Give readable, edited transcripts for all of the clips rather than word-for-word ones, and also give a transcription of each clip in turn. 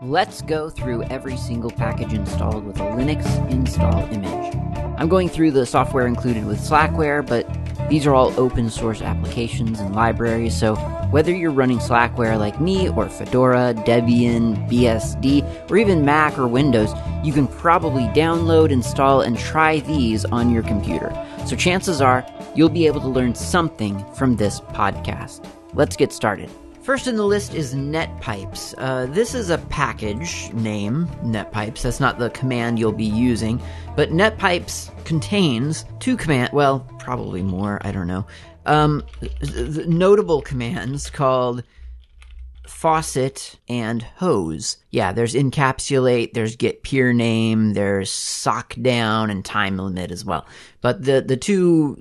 Let's go through every single package installed with a Linux install image. I'm going through the software included with Slackware, but these are all open source applications and libraries, so whether you're running Slackware like me, or Fedora, Debian, BSD, or even Mac or Windows, you can probably download, install, and try these on your computer. So chances are you'll be able to learn something from this podcast. Let's get started. First in the list is NetPipes. This is a package name, NetPipes. That's not the command you'll be using, but NetPipes contains two commands, well, probably more, I don't know, notable commands called faucet and hose. Yeah, there's encapsulate, there's get peer name, there's sock down, and time limit as well. But the two,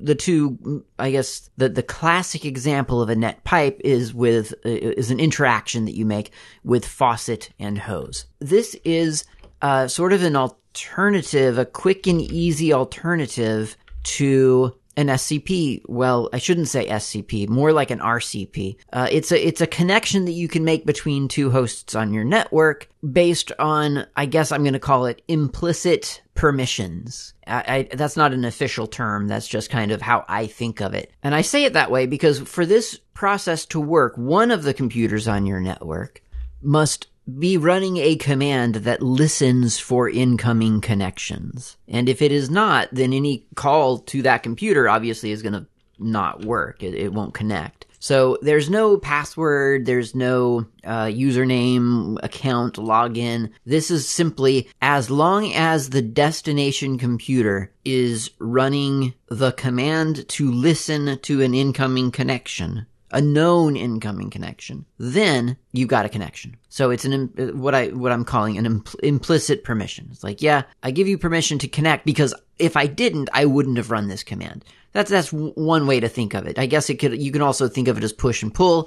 I guess the classic example of a net pipe is an interaction that you make with faucet and hose. This is sort of an alternative, a quick and easy alternative to an SCP. Well, I shouldn't say SCP, more like an RCP. It's a connection that you can make between two hosts on your network based on, I guess I'm going to call it implicit permissions. That's not an official term. That's just kind of how I think of it. And I say it that way because for this process to work, one of the computers on your network must be running a command that listens for incoming connections. And if it is not, then any call to that computer obviously is going to not work. It won't connect. So there's no password, there's no username, account, login. This is simply as long as the destination computer is running the command to listen to an incoming connection, a known incoming connection, then you've got a connection. So it's what I'm calling an implicit permission. It's like, yeah, I give you permission to connect because if I didn't, I wouldn't have run this command. That's one way to think of it. I guess you can also think of it as push and pull.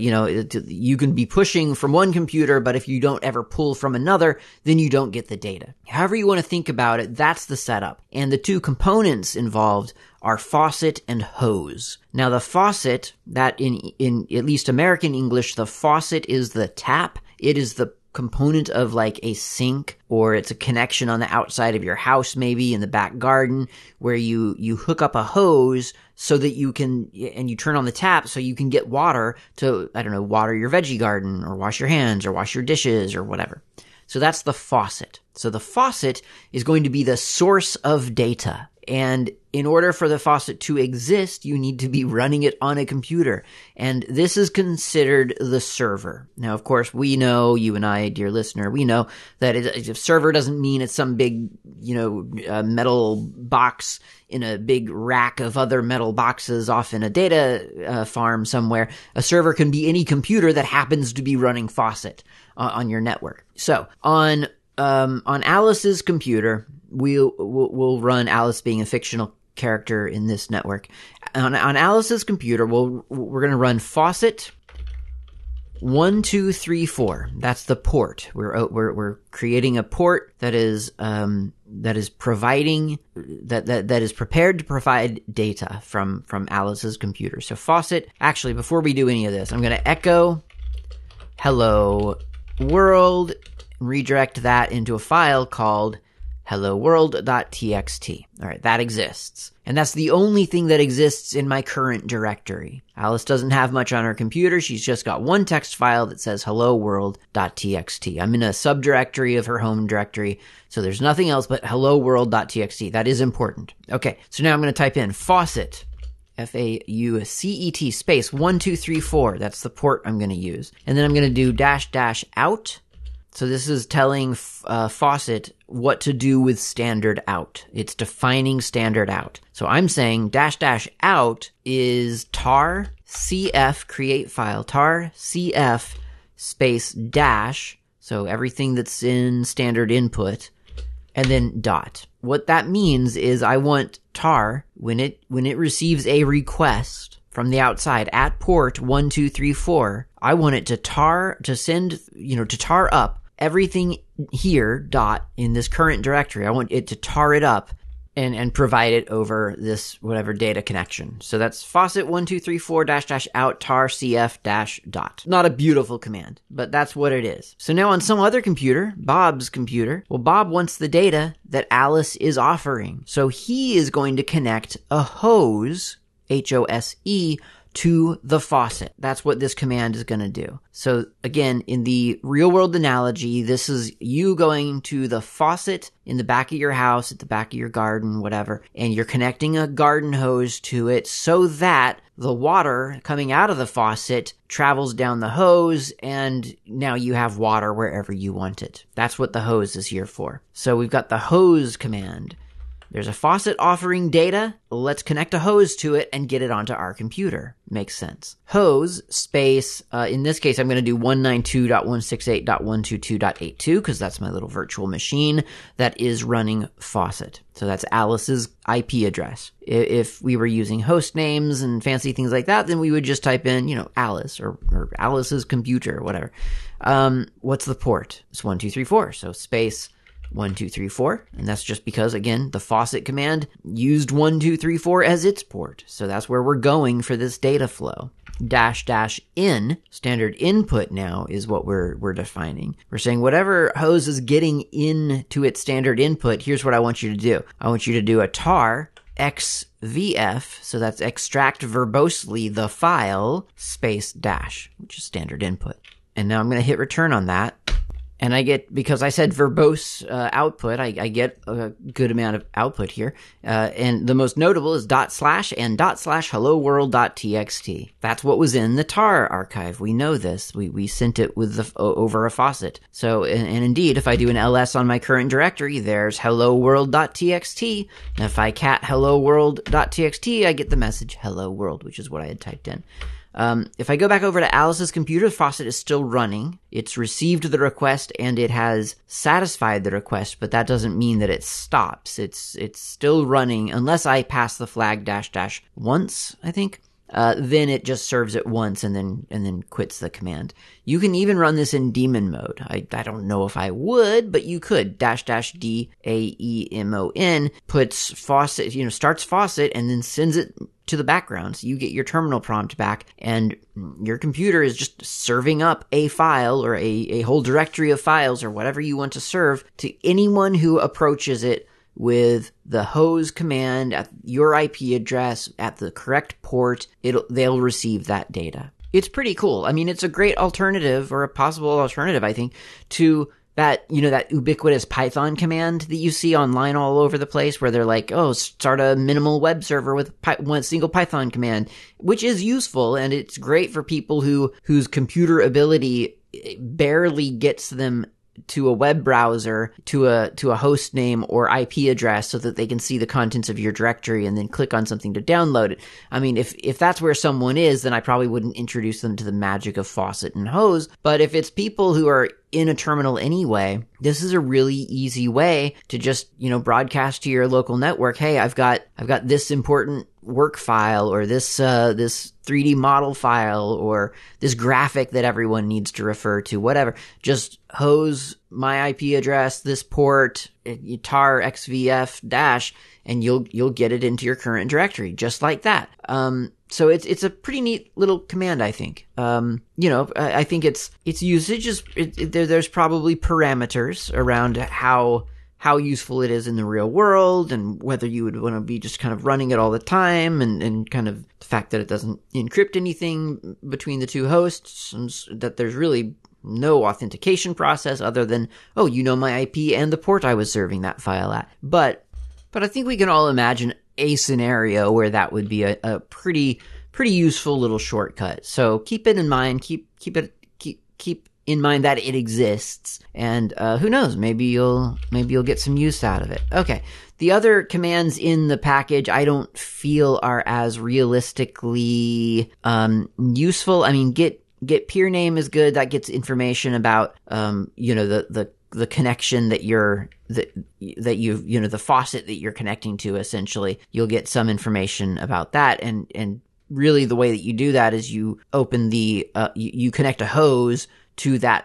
You can be pushing from one computer, but if you don't ever pull from another, then you don't get the data. However you want to think about it, that's the setup. And the two components involved are faucet and hose. Now the faucet, that in at least American English, the faucet is the tap. It is the component of like a sink, or it's a connection on the outside of your house, maybe in the back garden, where you hook up a hose so that you can, and you turn on the tap so you can get water to, I don't know, water your veggie garden or wash your hands or wash your dishes or whatever. So that's the faucet. So the faucet is going to be the source of data. And in order for the faucet to exist, you need to be running it on a computer. And this is considered the server. Now, of course, we know, you and I, dear listener, we know that a server doesn't mean it's some big, metal box in a big rack of other metal boxes off in a data farm somewhere. A server can be any computer that happens to be running faucet on your network. So on Alice's computer, we'll run Alice being a fictional character in this network. On Alice's computer, we're going to run faucet 1234. That's the port. We're creating a port that is providing that is prepared to provide data from Alice's computer. So faucet. Actually, before we do any of this, I'm going to echo hello world, redirect that into a file called helloworld.txt. All right, that exists. And that's the only thing that exists in my current directory. Alice doesn't have much on her computer. She's just got one text file that says helloworld.txt. I'm in a subdirectory of her home directory, so there's nothing else but helloworld.txt. That is important. Okay, so now I'm going to type in faucet, F-A-U-C-E-T, space 1234. That's the port I'm going to use. And then I'm going to do --out. So this is telling faucet what to do with standard out. It's defining standard out. So I'm saying --out is tar cf create file, tar cf space dash, so everything that's in standard input, and then dot. What that means is I want tar, when it receives a request from the outside at port 1234, I want it to tar up everything here, dot, in this current directory. I want it to tar it up and provide it over this whatever data connection. So that's faucet1234 -out tar cf -dot. Not a beautiful command, but that's what it is. So now on some other computer, Bob's computer, well, Bob wants the data that Alice is offering. So he is going to connect a hose, HOSE, to the faucet. That's what this command is going to do. So again, in the real world analogy, this is you going to the faucet in the back of your house, at the back of your garden, whatever, and you're connecting a garden hose to it so that the water coming out of the faucet travels down the hose, and now you have water wherever you want it. That's what the hose is here for. So we've got the hose command. There's a faucet offering data. Let's connect a hose to it and get it onto our computer. Makes sense. Hose space, in this case, I'm going to do 192.168.122.82 because that's my little virtual machine that is running faucet. So that's Alice's IP address. If we were using host names and fancy things like that, then we would just type in, Alice or Alice's computer, whatever. What's the port? It's 1234. So space 1234, and that's just because, again, the faucet command used 1234 as its port. So that's where we're going for this data flow. --in, standard input now, is what we're defining. We're saying whatever hose is getting into its standard input, here's what I want you to do. I want you to do a tar xvf, so that's extract verbosely the file, space dash, which is standard input. And now I'm going to hit return on that. And I get, because I said verbose output, I get a good amount of output here. And the most notable is // and // hello-world.txt. That's what was in the tar archive. We know this. We sent it with over a faucet. So, and indeed, if I do an ls on my current directory, there's hello-world.txt. And if I cat hello-world.txt, I get the message hello world, which is what I had typed in. If I go back over to Alice's computer, the faucet is still running. It's received the request and it has satisfied the request, but that doesn't mean that it stops. It's still running unless I pass the flag -- once, I think. Then it just serves it once and then quits the command. You can even run this in daemon mode. I don't know if I would, but you could. --daemon puts faucet, starts faucet and then sends it to the background. So you get your terminal prompt back and your computer is just serving up a file or a whole directory of files or whatever you want to serve to anyone who approaches it with the hose command at your IP address at the correct port. They'll receive that data. It's pretty cool. I mean, it's a great alternative, or a possible alternative, I think, to that, that ubiquitous Python command that you see online all over the place where they're like, oh, start a minimal web server with one single Python command, which is useful and it's great for people whose computer ability barely gets them to a web browser, to a host name or IP address so that they can see the contents of your directory and then click on something to download it. I mean, if that's where someone is, then I probably wouldn't introduce them to the magic of faucet and hose. But if it's people who are in a terminal anyway, this is a really easy way to just, broadcast to your local network, hey, I've got this important work file or this 3D model file or this graphic that everyone needs to refer to, whatever. Just hose my IP address, this port, tar xvf -- and you'll get it into your current directory just like that. So it's a pretty neat little command, I think. I think its usage is there's probably parameters around how useful it is in the real world and whether you would want to be just kind of running it all the time and kind of the fact that it doesn't encrypt anything between the two hosts, and that there's really no authentication process other than, oh, my IP and the port I was serving that file at. But I think we can all imagine a scenario where that would be a pretty useful little shortcut. So keep it in mind, keep in mind that it exists, and who knows, maybe you'll get some use out of it. Okay, the other commands in the package I don't feel are as realistically useful. I mean, get peer name is good. That gets information about the connection that the faucet that you're connecting to. Essentially, you'll get some information about that, and really the way that you do that is you open you connect a hose to that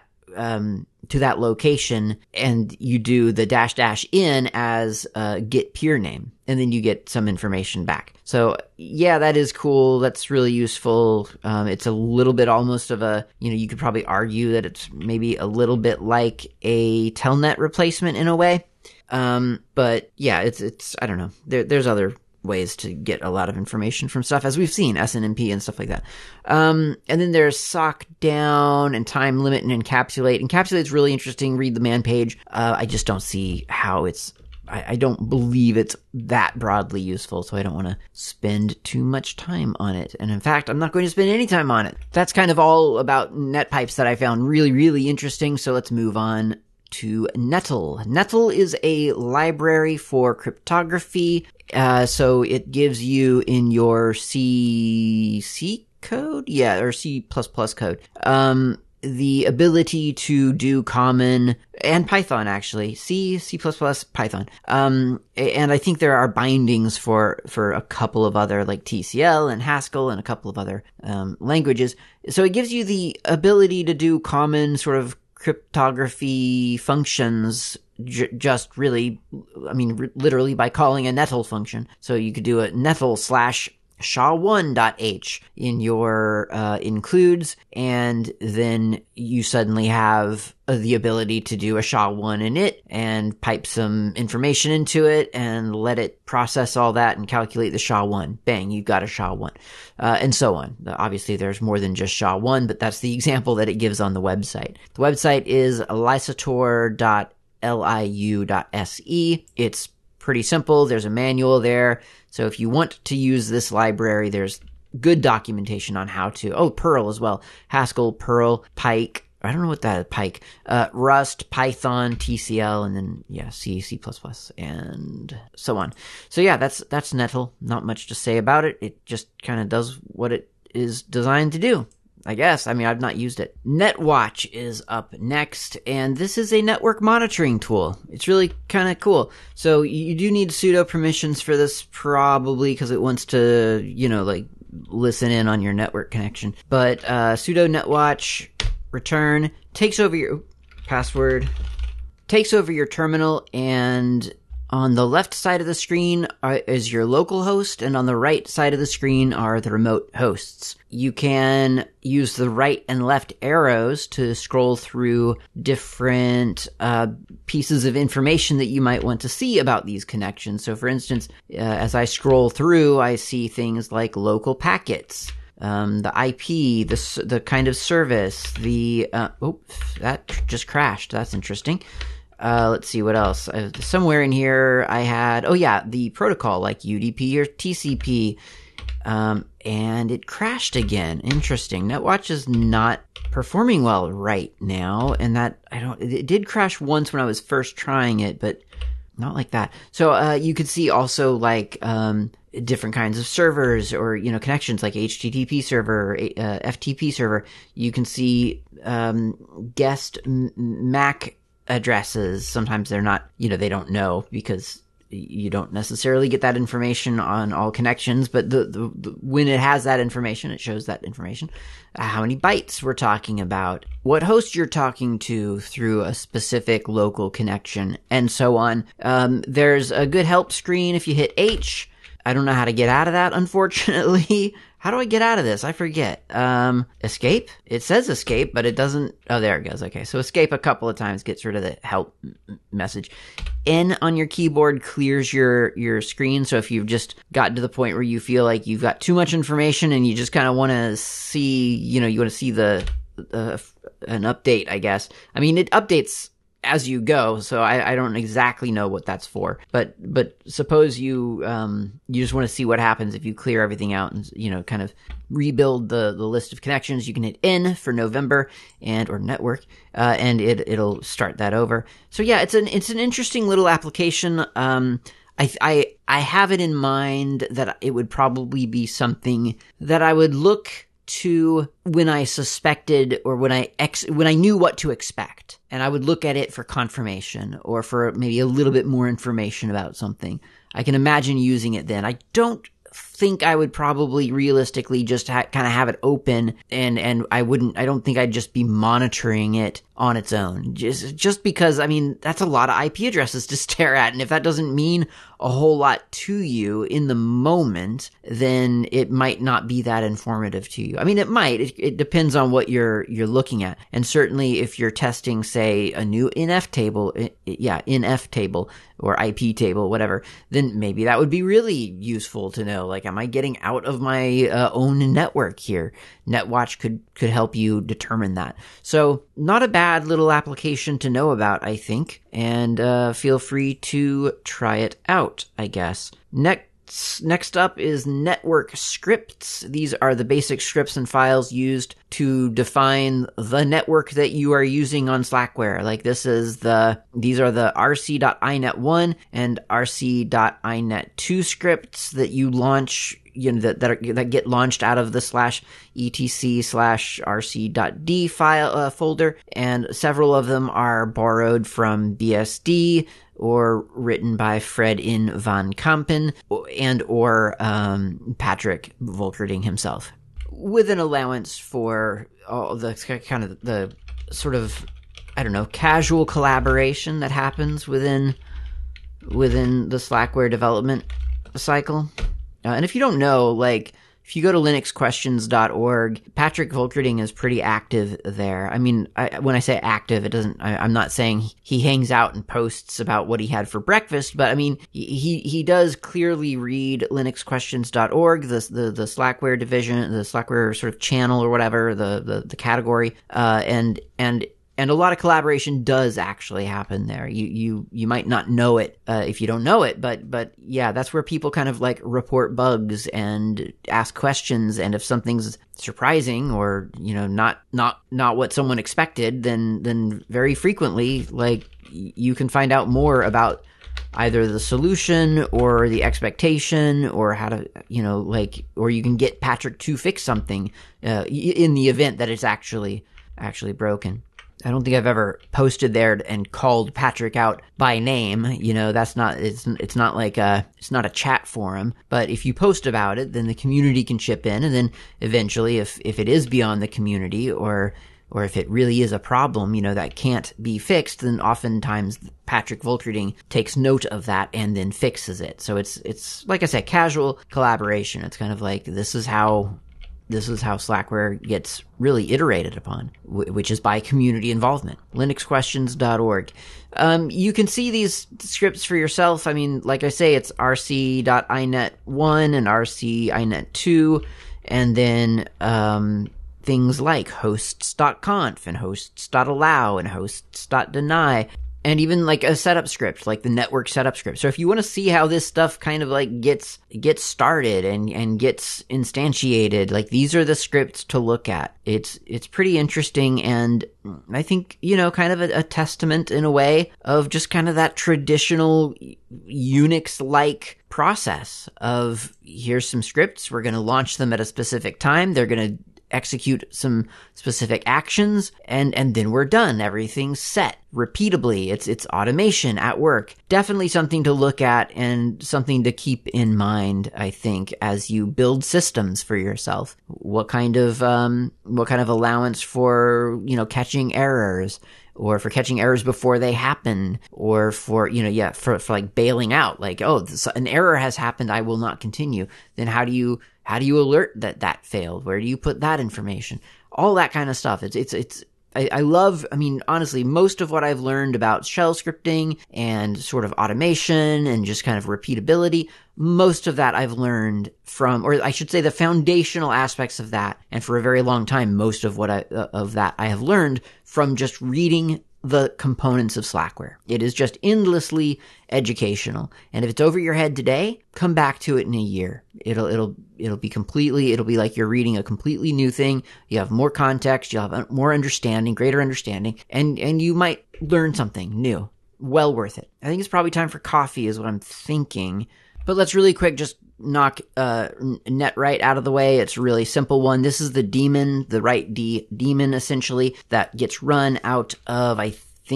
location, and you do the -- in as get peer name. and then you get some information back. So yeah, that is cool. That's really useful. It's a little bit almost of a, you could probably argue that it's maybe a little bit like a Telnet replacement in a way. But yeah, it's I don't know. There's other ways to get a lot of information from stuff, as we've seen, SNMP and stuff like that. And then there's sock down and time limit and encapsulate. Encapsulate's really interesting. Read the man page. I just don't see how I don't believe it's that broadly useful, so I don't want to spend too much time on it. And in fact, I'm not going to spend any time on it. That's kind of all about NetPipes that I found really, really interesting. So let's move on to Nettle. Nettle is a library for cryptography. So it gives you in your C code? Yeah, or C++ code. The ability to do common, and Python actually, C++, Python. And I think there are bindings for a couple of other, like TCL and Haskell and a couple of other languages. So it gives you the ability to do common sort of cryptography functions just really, literally by calling a Nettle function. So you could do a Nettle / SHA-1.h in your includes, and then you suddenly have the ability to do a SHA-1 init and pipe some information into it and let it process all that and calculate the SHA-1. Bang, you've got a SHA-1. And so on. Obviously, there's more than just SHA-1, but that's the example that it gives on the website. The website is lisator.liu.se. It's pretty simple. There's a manual there. So if you want to use this library, there's good documentation on how to. Oh, Perl as well. Haskell, Perl, Pike. I don't know what that is. Pike. Rust, Python, TCL, and then, C++, and so on. So yeah, that's Nettle. Not much to say about it. It just kind of does what it is designed to do, I guess. I've not used it. NetWatch is up next, and this is a network monitoring tool. It's really kind of cool. So you do need sudo permissions for this, probably, because it wants to, listen in on your network connection. But sudo netwatch return takes over your password, takes over your terminal, and on the left side of the screen is your local host, and on the right side of the screen are the remote hosts. You can use the right and left arrows to scroll through different pieces of information that you might want to see about these connections. So for instance, as I scroll through, I see things like local packets, the IP, the kind of service, that just crashed. That's interesting. Let's see what else. Somewhere in here I had, the protocol like UDP or TCP, and it crashed again. Interesting. NetWatch is not performing well right now, and it did crash once when I was first trying it, but not like that. So, you could see also like, different kinds of servers or, connections like HTTP server, FTP server. You can see, guest MAC addresses. Sometimes they're not, they don't know because you don't necessarily get that information on all connections, but the when it has that information, it shows that information. How many bytes we're talking about, what host you're talking to through a specific local connection, and so on. There's a good help screen if you hit H. I don't know how to get out of that, unfortunately. How do I get out of this? I forget. Escape? It says escape, but it doesn't. Oh, there it goes. Okay, so escape a couple of times gets rid of the help message. N on your keyboard clears your screen. So if you've just gotten to the point where you feel like you've got too much information and you just kind of want to see, you want to see an update, I guess. It updates as you go, so I don't exactly know what that's for. But suppose you just want to see what happens if you clear everything out and kind of rebuild the list of connections. You can hit N for November or network, and it'll start that over. So yeah, it's an interesting little application. I have it in mind that it would probably be something that I would look to when I suspected or when I knew what to expect, and I would look at it for confirmation or for maybe a little bit more information about something. I can imagine using it then. I don't think I would probably realistically just kind of have it open, and I don't think I'd just be monitoring it on its own. Just because, I mean, that's a lot of IP addresses to stare at, and if that doesn't mean a whole lot to you in the moment, then it might not be that informative to you. I mean, it might. It depends on what you're looking at. And certainly if you're testing, say, a new INF table, INF table or IP table, whatever, then maybe that would be really useful to know. Like, am I getting out of my own network here? NetWatch could help you determine that. So not a bad little application to know about, I think, and feel free to try it out, I guess. Next up is network scripts. These are the basic scripts and files used to define the network that you are using on Slackware. Like these are the rc.inet1 and rc.inet2 scripts that you launch, that get launched out of the /etc/rc.d file folder, and several of them are borrowed from BSD or written by Fred in van Kampen or Patrick Volkerding himself, with an allowance for all the kind of the sort of, I don't know, casual collaboration that happens within the Slackware development cycle. And if you don't know, like, if you go to linuxquestions.org, Patrick Volkerding is pretty active there. I mean, when I say active, I'm not saying he hangs out and posts about what he had for breakfast, but I mean, he does clearly read linuxquestions.org, the Slackware division, the Slackware sort of channel or whatever, the category, and a lot of collaboration does actually happen there. You might not know it if you don't know it, but yeah, that's where people kind of like report bugs and ask questions. And if something's surprising or, not what someone expected, then very frequently, like, you can find out more about either the solution or the expectation or how to, or you can get Patrick to fix something in the event that it's actually broken. I don't think I've ever posted there and called Patrick out by name. It's not like it's not a chat forum, but if you post about it, then the community can chip in. And then eventually, if it is beyond the community or if it really is a problem, that can't be fixed, then oftentimes Patrick Volkerding takes note of that and then fixes it. So it's like I said, casual collaboration. It's kind of like, this is how Slackware gets really iterated upon, which is by community involvement. linuxquestions.org. You can see these scripts for yourself. I mean, like I say, it's rc.inet1 and rc.inet2, and then things like hosts.conf and hosts.allow and hosts.deny. And even like a setup script, like the network setup script. So if you want to see how this stuff kind of like gets started and gets instantiated, like, these are the scripts to look at. It's pretty interesting, and I think, kind of a testament in a way of just kind of that traditional Unix-like process of, here's some scripts, we're going to launch them at a specific time, they're going to execute some specific actions, and then we're done. Everything's set repeatably. It's automation at work. Definitely something to look at and something to keep in mind, I think, as you build systems for yourself. What kind of allowance for, catching errors, or for catching errors before they happen, or for, for like bailing out, like, an error has happened, I will not continue. Then how do you alert that failed? Where do you put that information? All that kind of stuff. I love, honestly, most of what I've learned about shell scripting and sort of automation and just kind of repeatability, most of that I've learned from, or I should say the foundational aspects of that. And for a very long time, most of that I have learned from just reading the components of Slackware. It is just endlessly educational. And if it's over your head today, come back to it in a year. It'll be like you're reading a completely new thing. You have more context, you'll have more understanding, greater understanding, and you might learn something new. Well worth it. I think it's probably time for coffee is what I'm thinking. But let's really quick just knock NetWrite out of the way. It's a really simple one. This is the daemon, the write daemon, essentially, that gets run out of, I think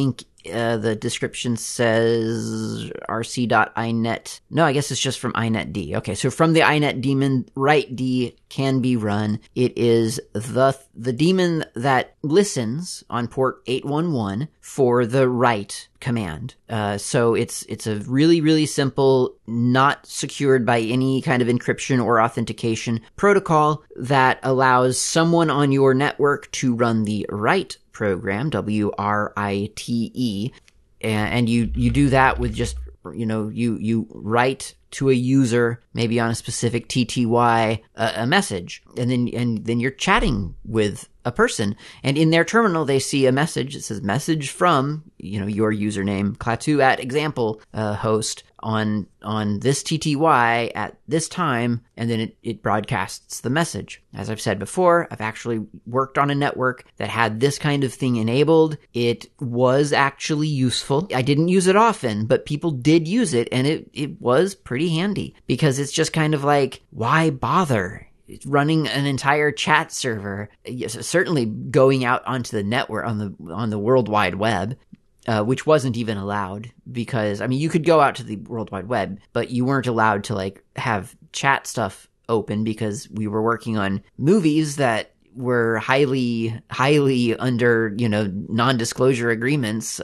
The description says rc.inet. No, I guess it's just from inetd. Okay, so from the inet daemon, write-d can be run. It is the daemon that listens on port 811 for the write command. So it's a really, really simple, not secured by any kind of encryption or authentication protocol that allows someone on your network to run the write program, WRITE, and you do that with just, you write to a user, maybe on a specific TTY, a message, and then you're chatting with a person, and in their terminal they see a message that says message from, your username, Klaatu at example host on this TTY at this time, and then it broadcasts the message. As I've said before, I've actually worked on a network that had this kind of thing enabled. It was actually useful. I didn't use it often, but people did use it, and it was pretty handy, because it's just kind of like, why bother running an entire chat server? Yes, certainly going out onto the network on the World Wide Web, which wasn't even allowed, because you could go out to the World Wide Web, but you weren't allowed to have chat stuff open, because we were working on movies that were highly under, non-disclosure agreements,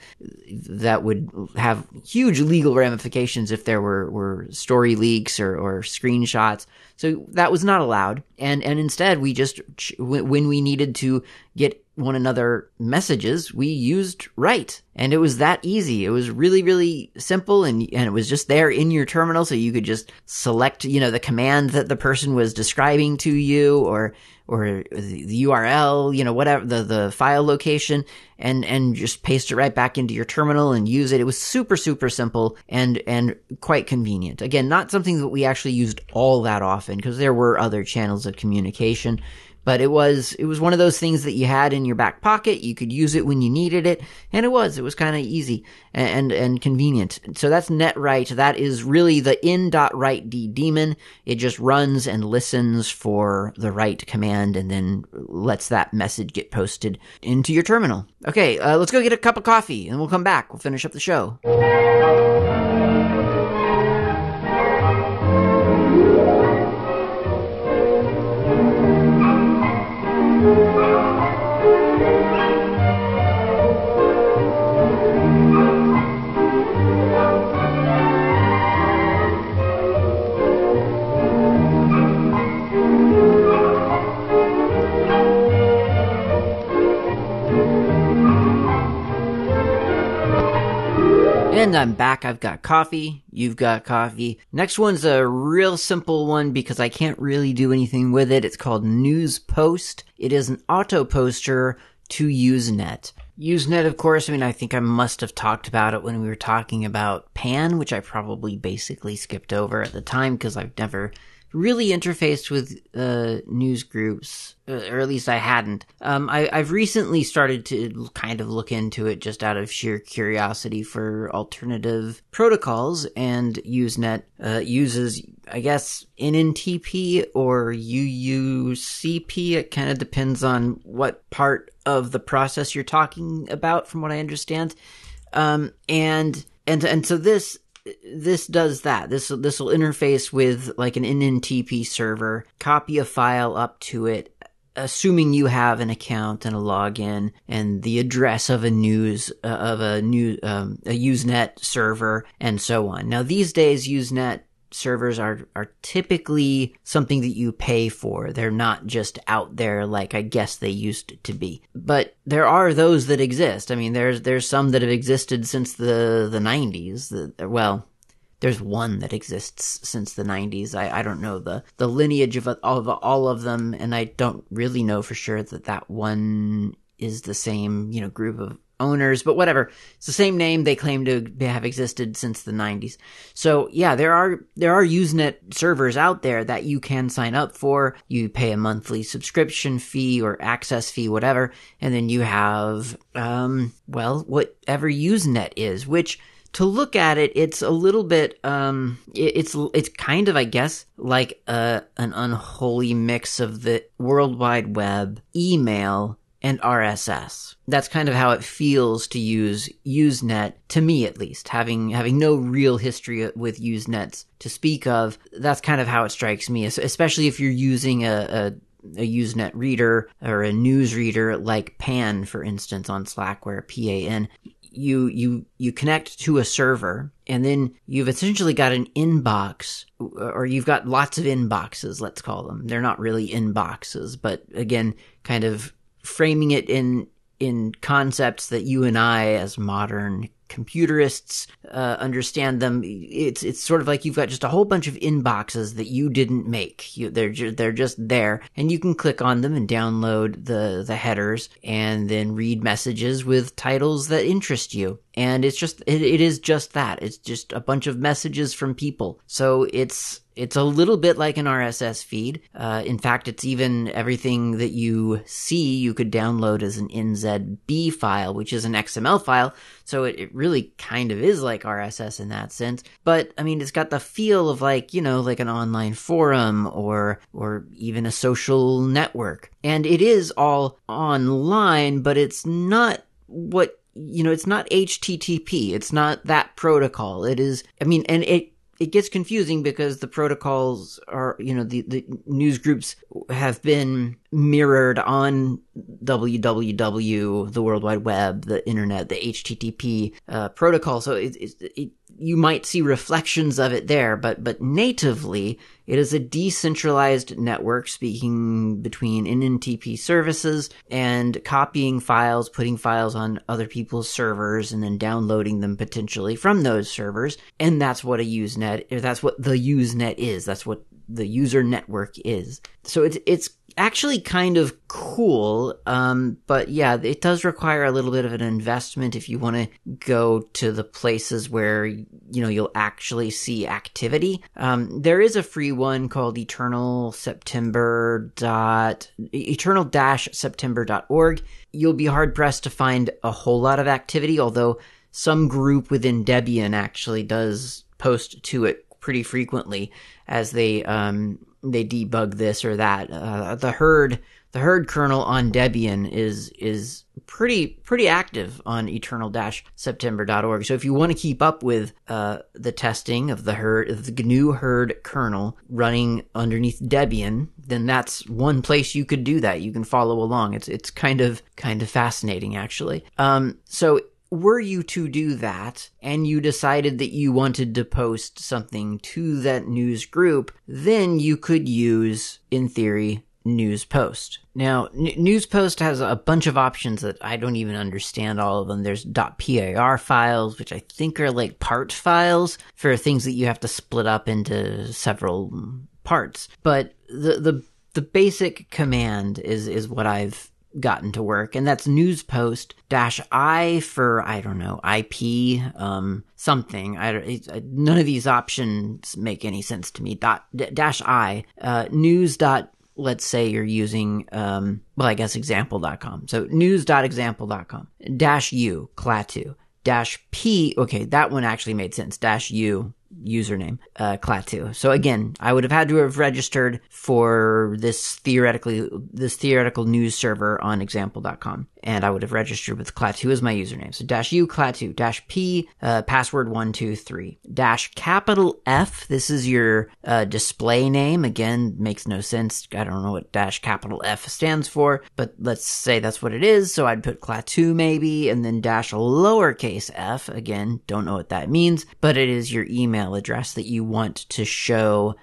that would have huge legal ramifications if there were story leaks or screenshots. So that was not allowed. And instead we just, when we needed to get one another messages, we used write. And it was that easy. It was really, really simple, and it was just there in your terminal, so you could just select, the command that the person was describing to you, or the URL, whatever, the file location, and just paste it right back into your terminal and use it. It was super, super simple and quite convenient. Again, not something that we actually used all that often, because there were other channels of communication. But it was one of those things that you had in your back pocket. You could use it when you needed it, and it was kind of easy and convenient. So that's netwrite. That is really the in.writd daemon. It just runs and listens for the write command, and then lets that message get posted into your terminal. Okay, let's go get a cup of coffee, and we'll come back. We'll finish up the show. And I'm back. I've got coffee. You've got coffee. Next one's a real simple one, because I can't really do anything with it. It's called Newspost. It is an auto poster to Usenet. Usenet, of course, I think I must have talked about it when we were talking about Pan, which I probably basically skipped over at the time, because I've never really interfaced with news groups, or at least I hadn't. I've recently started to kind of look into it just out of sheer curiosity for alternative protocols, and Usenet uses, I guess, NNTP or UUCP. It kind of depends on what part of the process you're talking about, from what I understand. And so this does that. This will interface with like an NNTP server, copy a file up to it, assuming you have an account and a login and the address of a Usenet server, and so on. Now these days, Usenet servers are typically something that you pay for. They're not just out there like I guess they used to be. But there are those that exist. There's some that have existed since the 90s. Well, there's one that exists since the 90s. I don't know the lineage of all of them, and I don't really know for sure that one is the same, group of owners, but whatever. It's the same name. They claim to have existed since the 90s. So yeah, there are Usenet servers out there that you can sign up for. You pay a monthly subscription fee or access fee, whatever, and then you have whatever Usenet is, which, to look at it, it's a little bit, it's kind of, I guess, like an unholy mix of the World Wide Web, email, and RSS. That's kind of how it feels to use Usenet, to me at least. Having no real history with Usenets to speak of, that's kind of how it strikes me, especially if you're using a Usenet reader or a news reader like Pan, for instance, on Slackware, PAN. You connect to a server, and then you've essentially got an inbox, or you've got lots of inboxes, let's call them. They're not really inboxes, but again, kind of framing it in concepts that you and I, as modern computerists, understand them. It's sort of like you've got just a whole bunch of inboxes that you didn't make. They're just there, and you can click on them and download the headers, and then read messages with titles that interest you. And it is just that. It's just a bunch of messages from people. So it's a little bit like an RSS feed. In fact, it's even everything that you see you could download as an NZB file, which is an XML file. So it really kind of is like RSS in that sense. But I mean, it's got the feel of like an online forum or even a social network. And it is all online, but it's not it's not HTTP. It's not that protocol. It is, and it gets confusing because the protocols are, the news groups have been mirrored on www, the World Wide Web, the internet, the HTTP protocol. So you might see reflections of it there, but natively, it is a decentralized network speaking between NNTP services and copying files, putting files on other people's servers, and then downloading them potentially from those servers. And that's what that's what the Usenet is. That's what the user network is. So it's actually kind of cool, but yeah, it does require a little bit of an investment if you want to go to the places where you'll actually see activity. There is a free one called eternal-september.org. You'll be hard pressed to find a whole lot of activity, although some group within Debian actually does post to it pretty frequently as they debug this or that. The herd kernel on Debian is pretty active on eternal-september.org. So if you want to keep up with the testing of the GNU herd kernel running underneath Debian, then that's one place you could do that. You can follow along. It's kind of fascinating, actually. So were you to do that, and you decided that you wanted to post something to that news group, then you could use, in theory, Newspost. Now, Newspost has a bunch of options that I don't even understand all of them. There's .par files, which I think are like part files for things that you have to split up into several parts. But the basic command is what I've gotten to work, and that's newspost-i for, I don't know, IP, something. None of these options make any sense to me. -i, news. Let's say you're using, I guess example.com. So news.example.com. -u, Klaatu. -p, okay, that one actually made sense. -u, username, Klaatu. So again, I would have had to have registered for this theoretical news server on example.com, and I would have registered with Klaatu as my username. So -u, Klaatu, -p, password 123, -F, this is your display name. Again, makes no sense. I don't know what -F stands for, but let's say that's what it is. So I'd put Klaatu maybe, and then -lowercase f. Again, don't know what that means, but it is your email address that you want to show,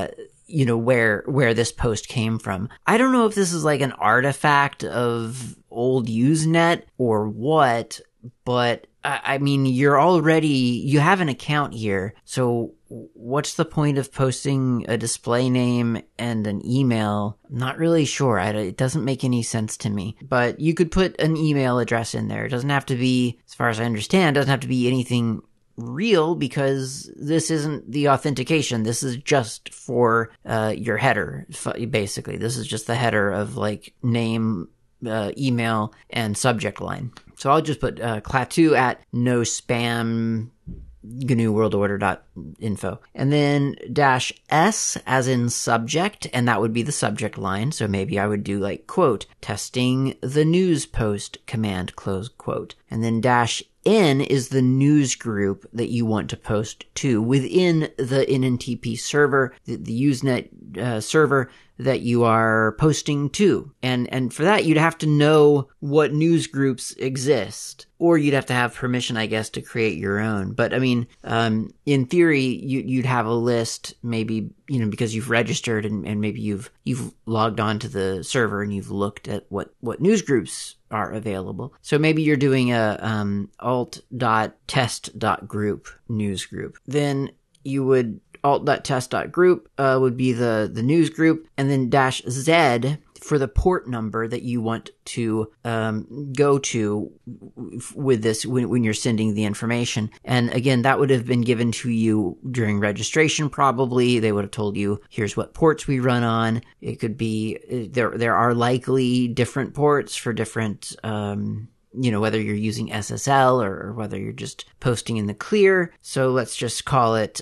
where this post came from. I don't know if this is like an artifact of old Usenet or what, but I mean, you have an account here, so what's the point of posting a display name and an email? I'm not really sure. It doesn't make any sense to me. But you could put an email address in there. It doesn't have to be, as far as I understand, it doesn't have to be anything real, because this isn't the authentication. This is just for your header, basically. This is just the header of like name, email, and subject line. So I'll just put Klaatu at no spam GNU-worldorder.info. And then -s as in subject, and that would be the subject line. So maybe I would do like, quote, testing the news post command, close quote. And then -n is the news group that you want to post to within the NNTP server, the Usenet server that you are posting to. And for that, you'd have to know what news groups exist. Or you'd have to have permission, I guess, to create your own. But I mean, in theory, you'd have a list, maybe, because you've registered and maybe you've logged on to the server and you've looked at what news groups are available. So maybe you're doing a alt.test.group news group. Then you would alt.test.group would be the news group, and then -z for the port number that you want to go to with this when you're sending the information. And again, that would have been given to you during registration probably. They would have told you, here's what ports we run on. It could be, there are likely different ports for different whether you're using SSL or whether you're just posting in the clear. So let's just call it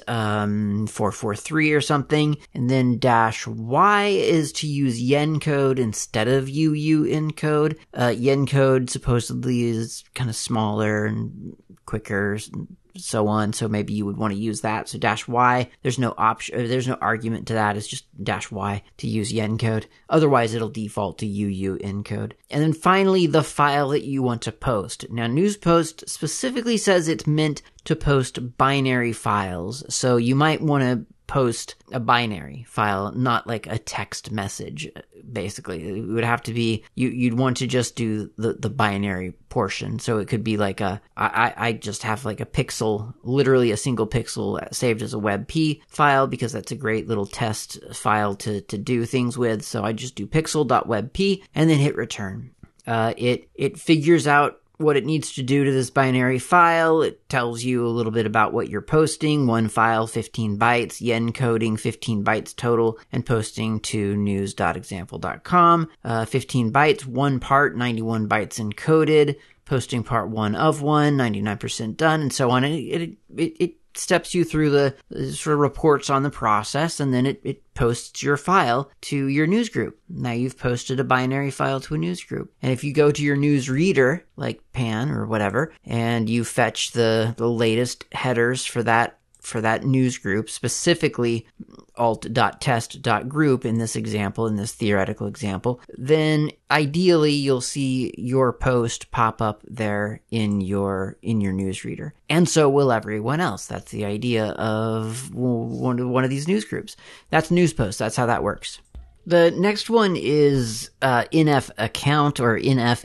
443 or something. And then -y is to use yen code instead of UU encode. Yen code supposedly is kind of smaller and quicker, so on. So maybe you would want to use that. So -y, there's no option, there's no argument to that. It's just -y to use yen code. Otherwise, it'll default to UU encode. And then finally, the file that you want to post. Now, Newspost specifically says it's meant to post binary files. So you might want to post a binary file, not like a text message, basically. It would have to be, you'd want to just do the binary portion. So it could be like I just have like a pixel, literally a single pixel saved as a WebP file because that's a great little test file to do things with. So I just do pixel.webp and then hit return. It figures out what it needs to do to this binary file. It tells you a little bit about what you're posting. One file, 15 bytes, yen coding, 15 bytes total, and posting to news.example.com. 15 bytes, one part, 91 bytes encoded, posting part 1 of 1, 99% done, and so on. And it steps you through the sort of reports on the process, and then it posts your file to your news group. Now you've posted a binary file to a news group. And if you go to your news reader, like Pan or whatever, and you fetch the latest headers for that news group, specifically alt.test.group in this example, in this theoretical example, then ideally you'll see your post pop up there in your news reader. And so will everyone else. That's the idea of one of these news groups. That's Newspost. That's how that works. The next one is NF account or NF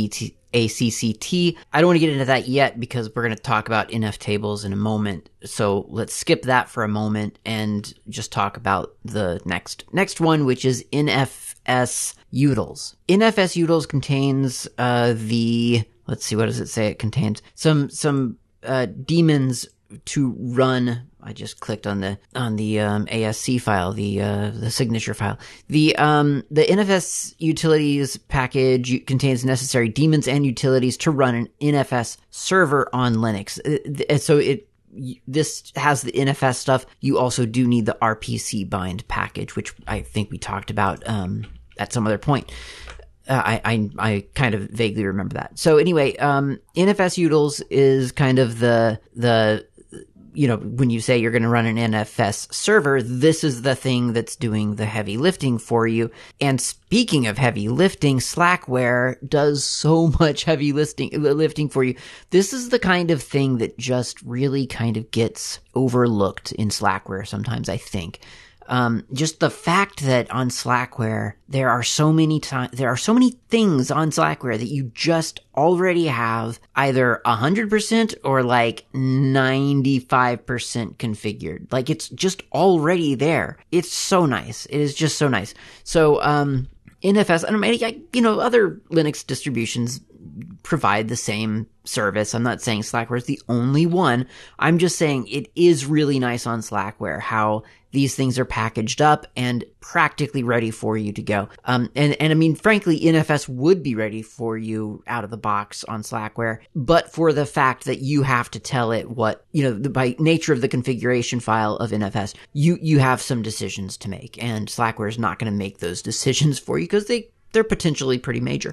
ACCT. I don't want to get into that yet because we're going to talk about NF tables in a moment. So let's skip that for a moment and just talk about the next one, which is NFS utils. NFS utils contains let's see, what does it say it contains? Some daemons to run. I just clicked on the ASC file, the signature file. The NFS utilities package contains necessary daemons and utilities to run an NFS server on Linux. So this has the NFS stuff. You also do need the RPC bind package, which I think we talked about at some other point. I kind of vaguely remember that. So anyway, NFS utils is kind of the when you say you're going to run an NFS server, this is the thing that's doing the heavy lifting for you. And speaking of heavy lifting, Slackware does so much heavy lifting for you. This is the kind of thing that just really kind of gets overlooked in Slackware sometimes, I think. Just the fact that on Slackware, there are so many things on Slackware that you just already have either 100% or like 95% configured. Like it's just already there. It's so nice. It is just so nice. So, NFS, and other Linux distributions provide the same service. I'm not saying Slackware is the only one. I'm just saying it is really nice on Slackware how these things are packaged up and practically ready for you to go. And I mean, frankly, NFS would be ready for you out of the box on Slackware, but for the fact that you have to tell it what, by nature of the configuration file of NFS, you have some decisions to make, and Slackware is not going to make those decisions for you because they're potentially pretty major.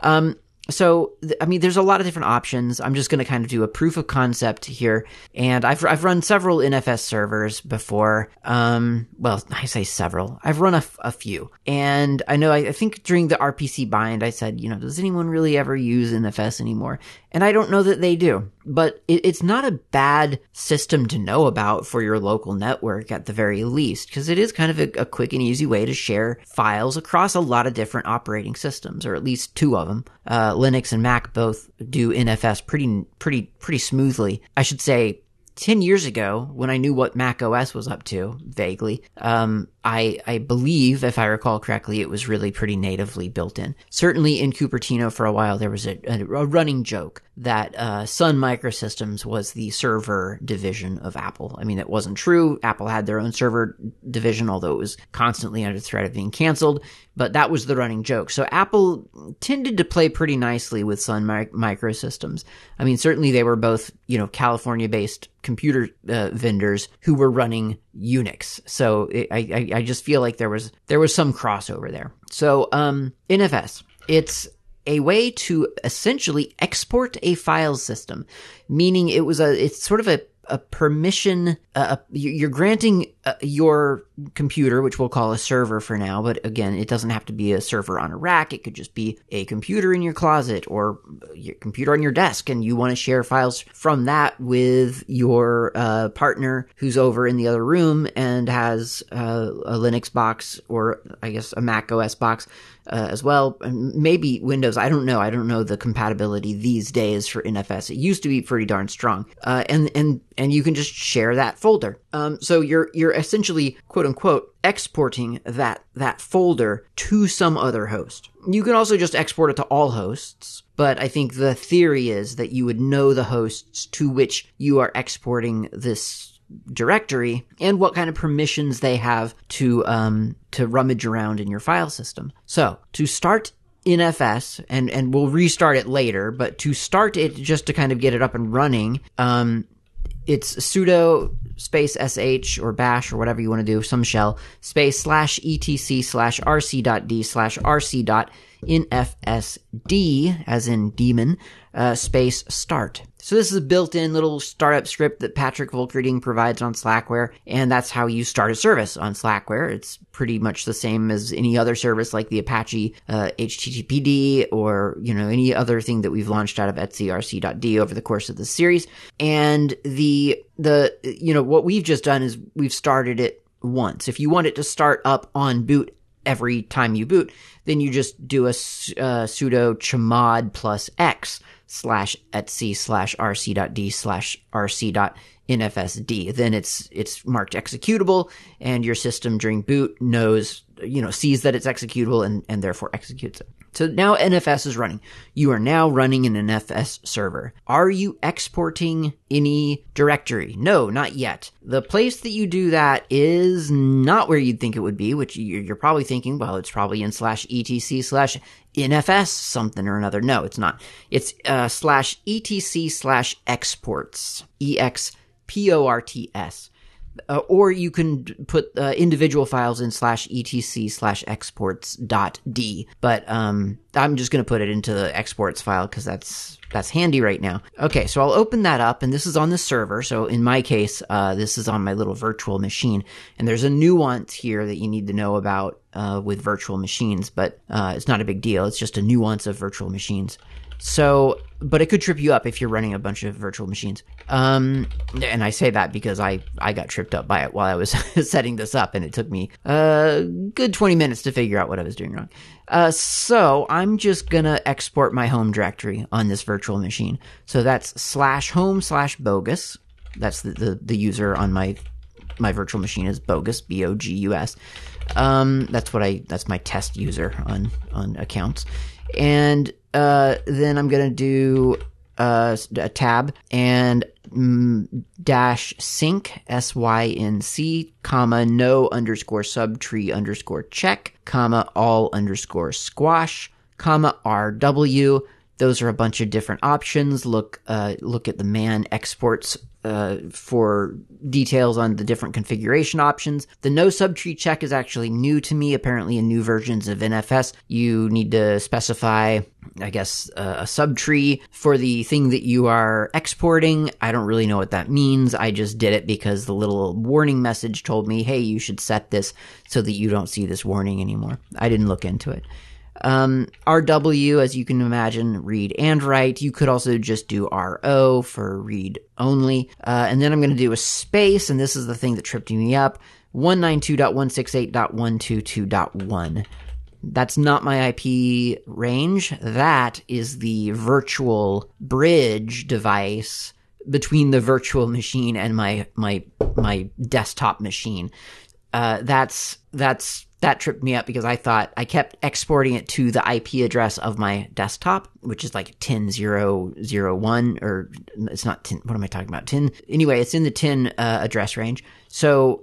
So, I mean, there's a lot of different options. I'm just going to kind of do a proof of concept here. And I've run several NFS servers before. Well, I say several. I've run a few. And I know, I think during the RPC bind, I said, does anyone really ever use NFS anymore? And I don't know that they do. But it's not a bad system to know about for your local network at the very least, because it is kind of a quick and easy way to share files across a lot of different operating systems, or at least two of them. Linux and Mac both do NFS pretty smoothly. I should say 10 years ago, when I knew what Mac OS was up to, vaguely, I believe, if I recall correctly, it was really pretty natively built in. Certainly in Cupertino for a while, there was a running joke that Sun Microsystems was the server division of Apple. I mean, it wasn't true. Apple had their own server division, although it was constantly under threat of being canceled. But that was the running joke. So Apple tended to play pretty nicely with Sun Microsystems. I mean, certainly they were both, California-based computer vendors who were running Unix. So I just feel like there was some crossover there. So NFS, it's a way to essentially export a file system, meaning it's sort of a permission, you're granting your computer, which we'll call a server for now, but again, it doesn't have to be a server on a rack. It could just be a computer in your closet or your computer on your desk, and you want to share files from that with your partner who's over in the other room and has a Linux box, or I guess a Mac OS box as well, and maybe Windows. I don't know. I don't know the compatibility these days for NFS. It used to be pretty darn strong, and you can just share that folder. So you're essentially, quote unquote, exporting that folder to some other host. You can also just export it to all hosts, but I think the theory is that you would know the hosts to which you are exporting this directory and what kind of permissions they have to rummage around in your file system. So to start NFS, and we'll restart it later, but to start it, just to kind of get it up and running, it's sudo space sh or bash or whatever you want to do, some shell, space /etc/rc.d/rc.nfsd, as in demon, space start. So this is a built-in little startup script that Patrick Volkerding provides on Slackware, and that's how you start a service on Slackware. It's pretty much the same as any other service like the Apache HTTPD or, any other thing that we've launched out of etcrc.d over the course of the series. And the what we've just done is we've started it once. If you want it to start up on boot every time you boot, then you just do a sudo chmod plus x /etc/rc.d/rc.nfsd. Then it's marked executable, and your system during boot sees that it's executable and therefore executes it. So now NFS is running. You are now running an NFS server. Are you exporting any directory? No, not yet. The place that you do that is not where you'd think it would be, which you're probably thinking, well, it's probably in /etc/NFS something or another. No, it's not. It's /etc/exports, EXPORTS. Or you can put individual files in /etc/exports.d, but I'm just going to put it into the exports file because that's handy right now. Okay, so I'll open that up, and this is on the server. So in my case, this is on my little virtual machine, and there's a nuance here that you need to know about with virtual machines, but it's not a big deal. It's just a nuance of virtual machines. So, but it could trip you up if you're running a bunch of virtual machines. And I say that because I got tripped up by it while I was setting this up, and it took me a good 20 minutes to figure out what I was doing wrong. So I'm just gonna export my home directory on this virtual machine. So that's /home/bogus. That's the user on my virtual machine is bogus, BOGUS. That's my test user on accounts. And then I'm going to do a tab and dash sync, SYNC, comma, no underscore subtree underscore check, comma, all underscore squash, comma, RW. Those are a bunch of different options. Look at the man exports for details on the different configuration options. The no subtree check is actually new to me. Apparently in new versions of NFS, you need to specify, I guess, a subtree for the thing that you are exporting. I don't really know what that means. I just did it because the little warning message told me, hey, you should set this so that you don't see this warning anymore. I didn't look into it. RW, as you can imagine, read and write. You could also just do RO for read only. And then I'm going to do a space, and this is the thing that tripped me up, 192.168.122.1. That's not my IP range. That is the virtual bridge device between the virtual machine and my desktop machine. That tripped me up because I thought I kept exporting it to the IP address of my desktop, which is like 10.0.0.1, or it's not 10. What am I talking about? 10. Anyway, it's in the 10 address range. So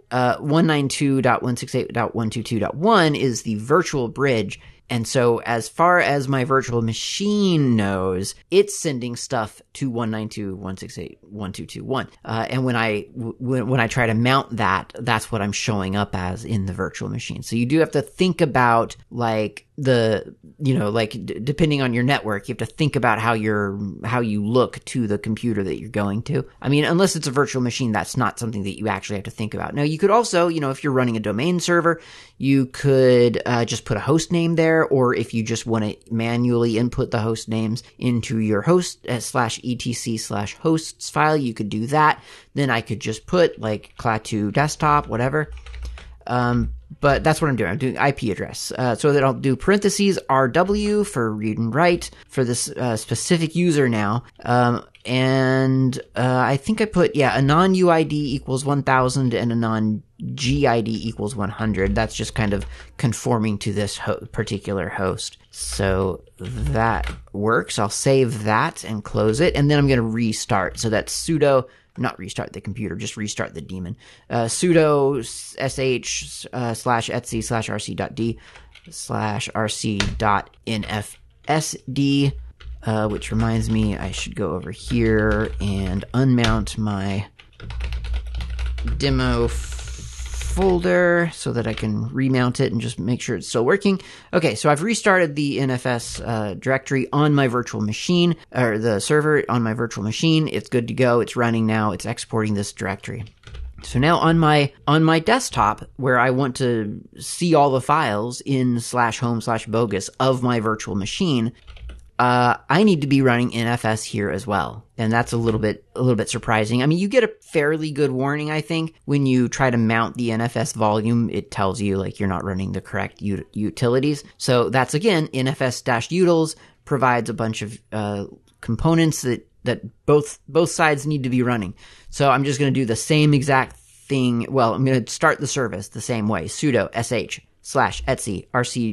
192.168.122.1 is the virtual bridge. And so as far as my virtual machine knows, it's sending stuff to 192.168.122.1. And when I try to mount that, that's what I'm showing up as in the virtual machine. So you do have to think about depending on your network, you have to think about how you look to the computer that you're going to. I mean, unless it's a virtual machine, that's not something that you actually have to think about. Now, you could also, if you're running a domain server, you could just put a host name there, or if you just want to manually input the host names into your host /etc/hosts file, you could do that. Then I could just put like Klaatu desktop, whatever. But that's what I'm doing. I'm doing IP address. So that I'll do parentheses RW for read and write for this specific user now. And I think I put, a non-UID equals 1000 and a non-GID equals 100. That's just kind of conforming to this particular host. So that works. I'll save that and close it. And then I'm going to restart. So that's sudo, not restart the computer, just restart the daemon. Sudo sh /etc/rc.d/rc.nfsd, which reminds me I should go over here and unmount my demo folder so that I can remount it and just make sure it's still working. Okay, so I've restarted the NFS directory on my virtual machine, or the server on my virtual machine. It's good to go. It's running now. It's exporting this directory. So now on my desktop, where I want to see all the files in /home/bogus of my virtual machine, I need to be running NFS here as well. And that's a little bit surprising. I mean, you get a fairly good warning, I think, when you try to mount the NFS volume. It tells you like you're not running the correct utilities. So that's, again, NFS-utils provides a bunch of components that both sides need to be running. So I'm just going to do the same exact thing. Well, I'm going to start the service the same way. Sudo sh /etc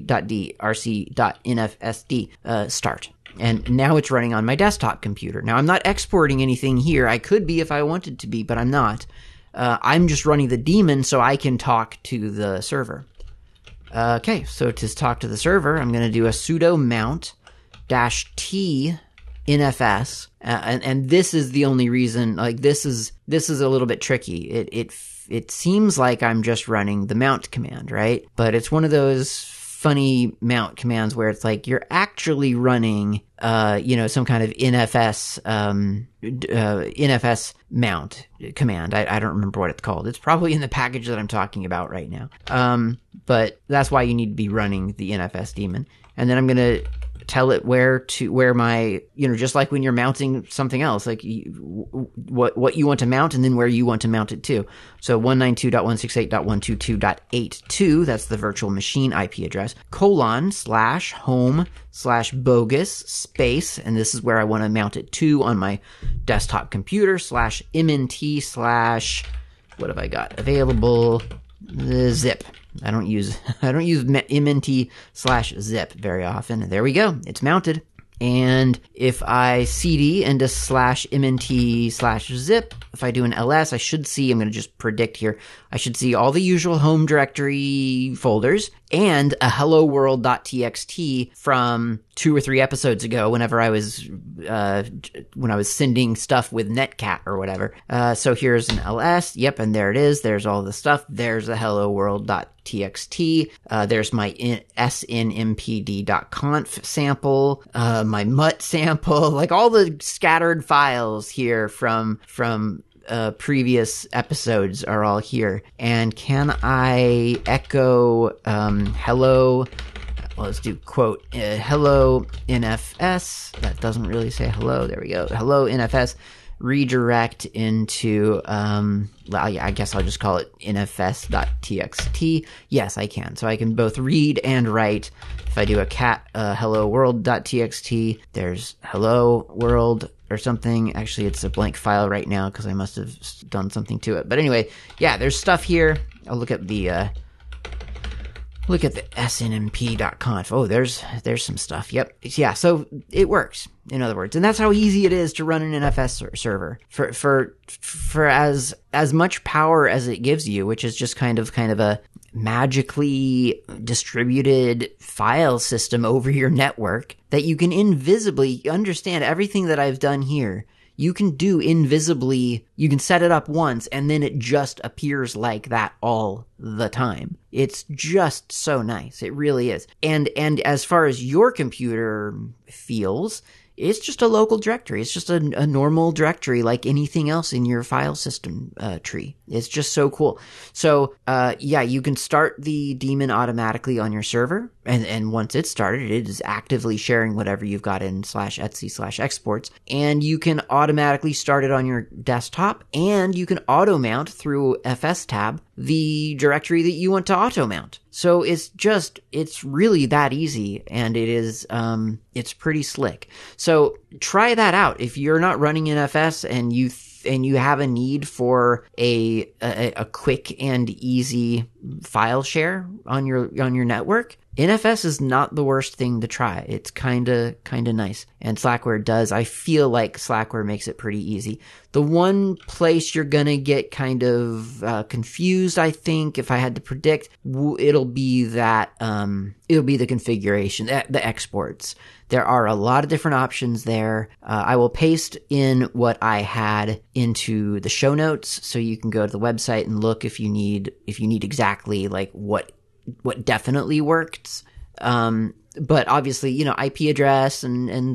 rc.d/rc.nfsd start. And now it's running on my desktop computer. Now I'm not exporting anything here. I could be if I wanted to be, but I'm not. I'm just running the daemon so I can talk to the server. Okay, so to talk to the server, I'm going to do a sudo mount -t nfs, and this is the only reason. Like this is a little bit tricky. It seems like I'm just running the mount command, right? But it's one of those funny mount commands where it's like you're actually running, some kind of NFS mount command. I don't remember what it's called. It's probably in the package that I'm talking about right now. But that's why you need to be running the NFS daemon. And then I'm going to tell it where my, just like when you're mounting something else, like what you want to mount and then where you want to mount it to. So 192.168.122.82, that's the virtual machine IP address, /home/bogus space, and this is where I want to mount it to on my desktop computer, /mnt/ what have I got available? Zip. I don't use mnt/zip very often. There we go. It's mounted. And if I cd into /mnt/zip, if I do an ls, I should see, I'm going to just predict here, I should see all the usual home directory folders and a hello world.txt from 2 or 3 episodes ago whenever I was sending stuff with Netcat or whatever. So here's an ls. Yep, and there it is. There's all the stuff. There's a hello world.txt. There's my snmpd.conf sample, my mut sample, like all the scattered files here from previous episodes are all here. And can I echo hello? Well, let's do quote hello NFS. That doesn't really say hello. There we go. Hello NFS. Redirect into I guess I'll just call it nfs.txt. Yes, I can. So I can both read and write. If I do a cat hello world.txt, there's hello world or something. Actually, it's a blank file right now because I must have done something to it. But anyway, yeah, there's stuff here. I'll look at the snmp.conf. Oh, there's some stuff. Yep. Yeah, so it works, in other words. And that's how easy it is to run an NFS server. For as much power as it gives you, which is just kind of a magically distributed file system over your network that you can invisibly understand everything that I've done here. You can do invisibly, you can set it up once and then it just appears like that all the time. It's just so nice. It really is. And as far as your computer feels, it's just a local directory. It's just a normal directory like anything else in your file system tree. It's just so cool. So, you can start the daemon automatically on your server. And once it's started, it is actively sharing whatever you've got in /etc/exports. And you can automatically start it on your desktop. And you can auto mount through fstab the directory that you want to auto mount. So it's really that easy, and it is, it's pretty slick. So try that out. If you're not running NFS and you have a need for a quick and easy file share on your network, NFS is not the worst thing to try. It's kind of nice. And Slackware does. I feel like Slackware makes it pretty easy. The one place you're going to get kind of confused, I think, if I had to predict, it'll be the configuration, the exports. There are a lot of different options there. I will paste in what I had into the show notes, so you can go to the website and look if you need exactly like what definitely works. But obviously, IP address and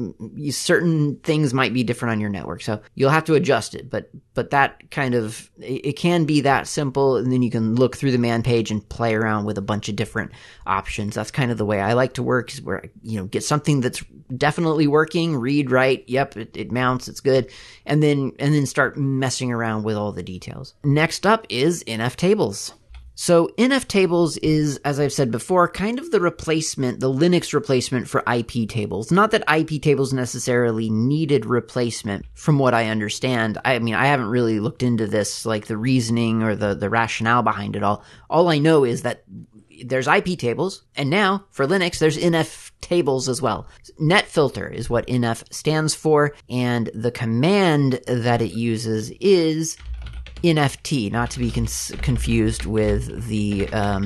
certain things might be different on your network. So you'll have to adjust it. But that kind of, it can be that simple. And then you can look through the man page and play around with a bunch of different options. That's kind of the way I like to work, is where, get something that's definitely working, read, write. Yep. It mounts. It's good. And then start messing around with all the details. Next up is nftables. So nftables is, as I've said before, kind of the Linux replacement for IP tables. Not that IP tables necessarily needed replacement, from what I understand. I mean, I haven't really looked into this, like the reasoning or the rationale behind it all. All I know is that there's IP tables, and now for Linux, there's nftables as well. Netfilter is what nf stands for, and the command that it uses is NFT, not to be confused with the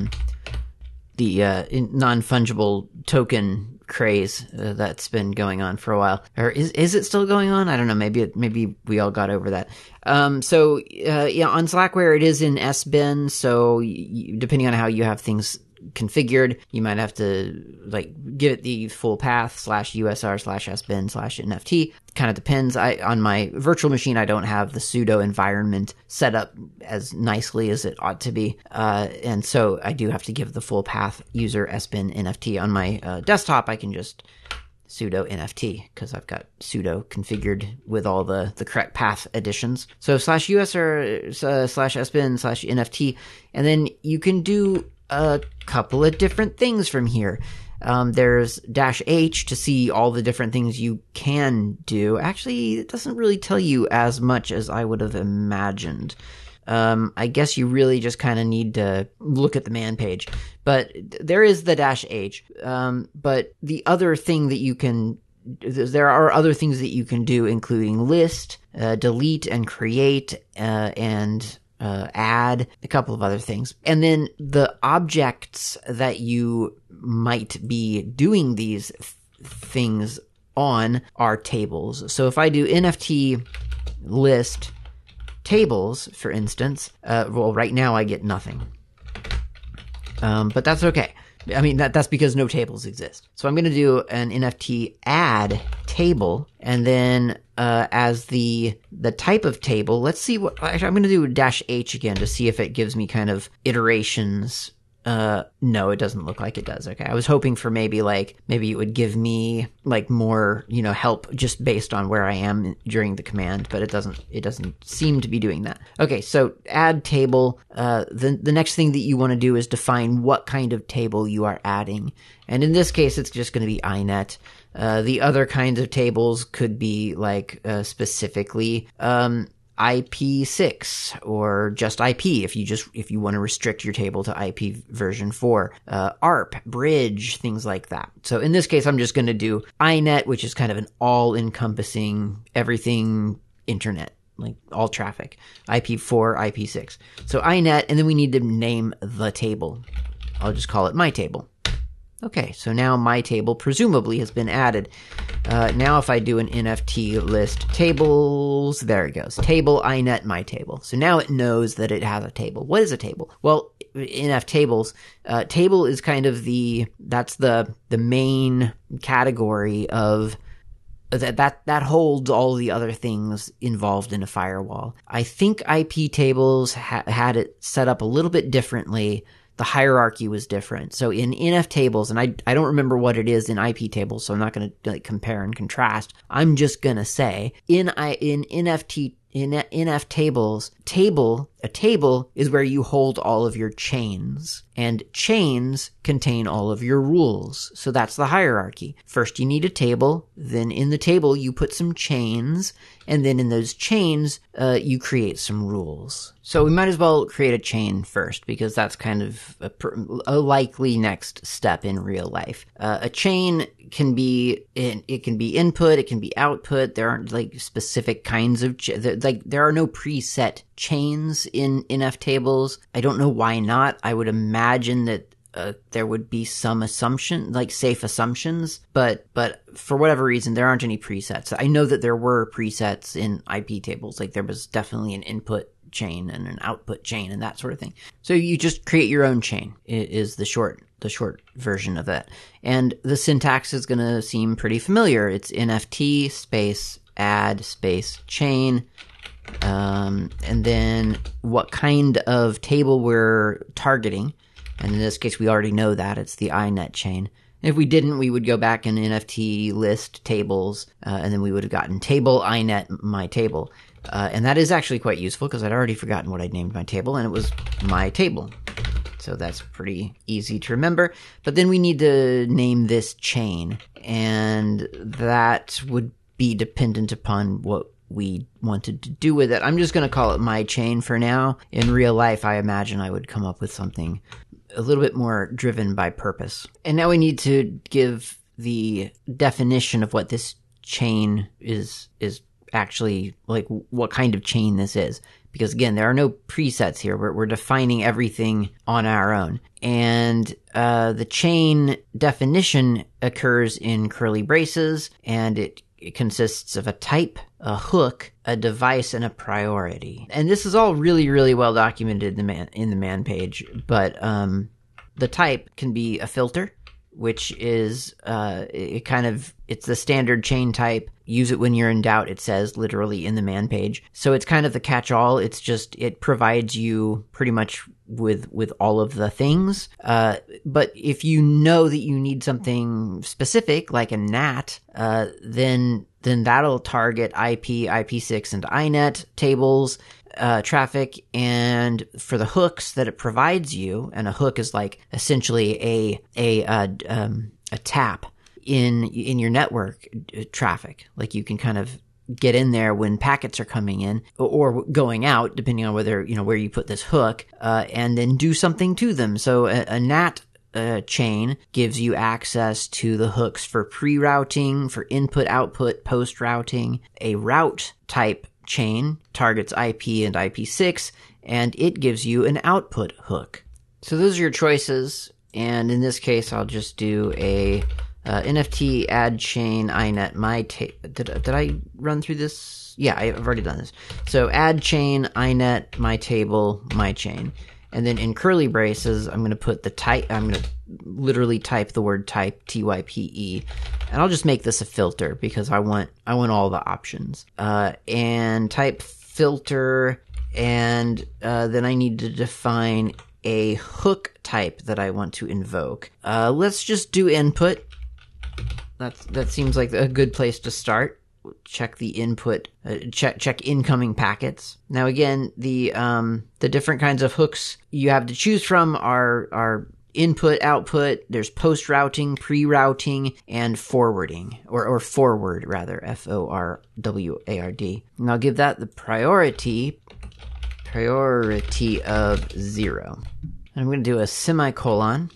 non-fungible token craze that's been going on for a while. Or is it still going on? I don't know. Maybe we all got over that. On Slackware it is in SBin. So depending on how you have things configured, you might have to give it the full path /usr/sbin/nft. Kind of depends. On my virtual machine, I don't have the sudo environment set up as nicely as it ought to be, and so I do have to give the full path user sbin nft. On my desktop, I can just sudo nft because I've got sudo configured with all the correct path additions. So /usr/sbin/nft, and then you can do a couple of different things from here. There's -h to see all the different things you can do. Actually, it doesn't really tell you as much as I would have imagined. I guess you really just kind of need to look at the man page. But there is the -h. But the other thing that you can there are other things that you can do, including list, delete and create, and add, a couple of other things. And then the objects that you might be doing these things on are tables. So if I do NFT list tables, for instance, well, right now I get nothing. But that's okay. I mean, that's because no tables exist. So I'm going to do an NFT add table, and then as the type of table, let's see what, actually, I'm going to do -H again to see if it gives me kind of iterations. No, it doesn't look like it does. Okay. I was hoping for maybe it would give me like more, help just based on where I am during the command, but it doesn't seem to be doing that. Okay. So add table. The next thing that you want to do is define what kind of table you are adding. And in this case, it's just going to be INET. The other kinds of tables could be like, specifically, IP6 or just IP if you want to restrict your table to IP version 4, ARP, bridge, things like that. So in this case, I'm just going to do INET, which is kind of an all-encompassing everything internet, like all traffic, IP4, IP6. So INET, and then we need to name the table. I'll just call it my table. Okay, so now my table presumably has been added. Now if I do an NFT list tables, there it goes. Table, INET, my table. So now it knows that it has a table. What is a table? Well, NF tables, table is kind of that's the main category of that holds all the other things involved in a firewall. I think IP tables had it set up a little bit differently. The hierarchy was different. So in NF tables, and I don't remember what it is in IP tables, so I'm not going to compare and contrast. I'm just going to say in NF tables, a table is where you hold all of your chains, and chains contain all of your rules. So that's the hierarchy. First you need a table, then in the table you put some chains, and then in those chains you create some rules. So we might as well create a chain first, because that's kind of a likely next step in real life. A chain can be input, it can be output. There aren't like specific kinds of there are no preset chains in NF tables. I don't know why not. I would imagine that there would be some assumption, like safe assumptions, but for whatever reason, there aren't any presets. I know that there were presets in IP tables, like there was definitely an input chain and an output chain and that sort of thing. So you just create your own chain is the short version of that. And the syntax is going to seem pretty familiar. It's NFT space add space chain. And then what kind of table we're targeting. And in this case, we already know that it's the INET chain. If we didn't, we would go back in NFT list tables, and then we would have gotten table INET my table. And that is actually quite useful because I'd already forgotten what I'd named my table, and it was my table. So that's pretty easy to remember. But then we need to name this chain, and that would be dependent upon what we wanted to do with it. I'm just going to call it my chain for now. In real life, I imagine I would come up with something a little bit more driven by purpose. And now we need to give the definition of what this chain is actually, like what kind of chain this is. Because again, there are no presets here. We're defining everything on our own. And the chain definition occurs in curly braces, and it consists of a type, a hook, a device, and a priority. And this is all really, really well documented in the man page. But the type can be a filter, which is it's the standard chain type. Use it when you're in doubt, it says literally in the man page. So it's kind of the catch-all. It's just, it provides you pretty much with all of the things. But if you know that you need something specific, like a NAT, then that'll target IP, IP6, and INET tables, traffic. And for the hooks that it provides you, and a hook is like essentially a tap in your network traffic. Like you can kind of get in there when packets are coming in or going out, depending on whether, where you put this hook, and then do something to them. So a NAT chain gives you access to the hooks for pre-routing, for input-output, post-routing. A route type chain targets IP and IPsec, and it gives you an output hook. So those are your choices, and in this case, I'll just do a NFT add chain inet my did I run through this? Yeah, I've already done this. So add chain inet my table my chain, and then in curly braces, I'm going to put the type. I'm going to literally type the word type, TYPE, and I'll just make this a filter because I want all the options. And type filter, and then I need to define a hook type that I want to invoke. Let's just do input. That seems like a good place to start. Check the input, check incoming packets. Now again, the different kinds of hooks you have to choose from are input, output, there's post routing, pre-routing, and forwarding, or forward rather, FORWARD. And I'll give that the priority of 0. And I'm going to do a semicolon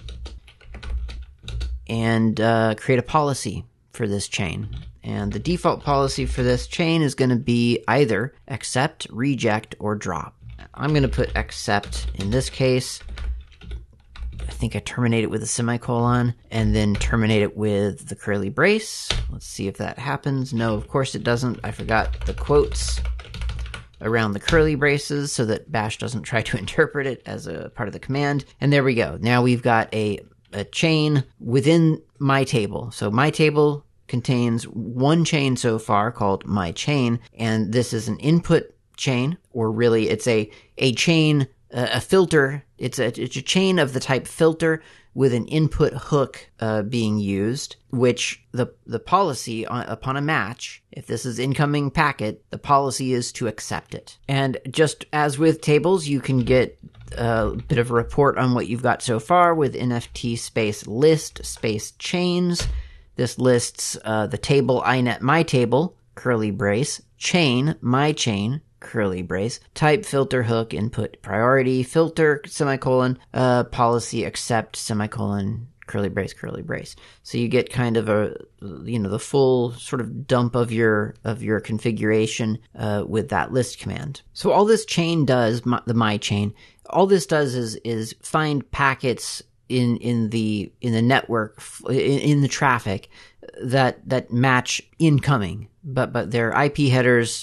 and create a policy for this chain. And the default policy for this chain is going to be either accept, reject, or drop. I'm going to put accept in this case. I think I terminate it with a semicolon and then terminate it with the curly brace. Let's see if that happens. No, of course it doesn't. I forgot the quotes around the curly braces so that Bash doesn't try to interpret it as a part of the command. And there we go. Now we've got a chain within my table. So my table contains one chain so far called my chain, and this is an input chain, or really it's a chain, a filter. It's a chain of the type filter with an input hook being used, which the policy upon a match, if this is incoming packet, the policy is to accept it. And just as with tables, you can get a bit of a report on what you've got so far with NFT space list space chains. This lists the table inet my table, curly brace, chain my chain, curly brace, type filter hook, input priority, filter, semicolon, policy accept, semicolon, curly brace. So you get kind of the full sort of dump of your configuration with that list command. So all this chain does, the my chain, all this does is find packets in the network, in the traffic that match incoming, but their IP headers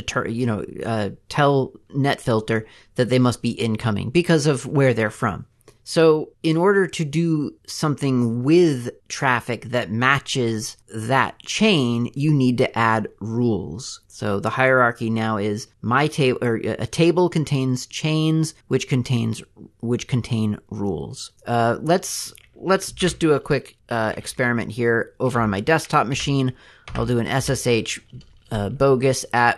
tell NetFilter that they must be incoming because of where they're from. So in order to do something with traffic that matches that chain, you need to add rules. So the hierarchy now is my table, or a table contains chains which contain rules. Let's just do a quick experiment here over on my desktop machine. I'll do an SSH bogus at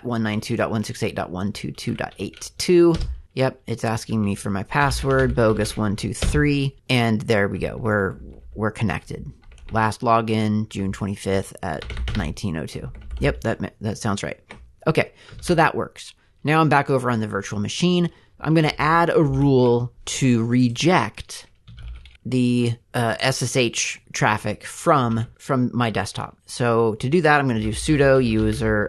192.168.122.82. Yep, it's asking me for my password, bogus123, and there we go. We're connected. Last login, June 25th at 1902. Yep, that sounds right. Okay, so that works. Now I'm back over on the virtual machine. I'm going to add a rule to reject the SSH traffic from my desktop. So to do that, I'm going to do sudo user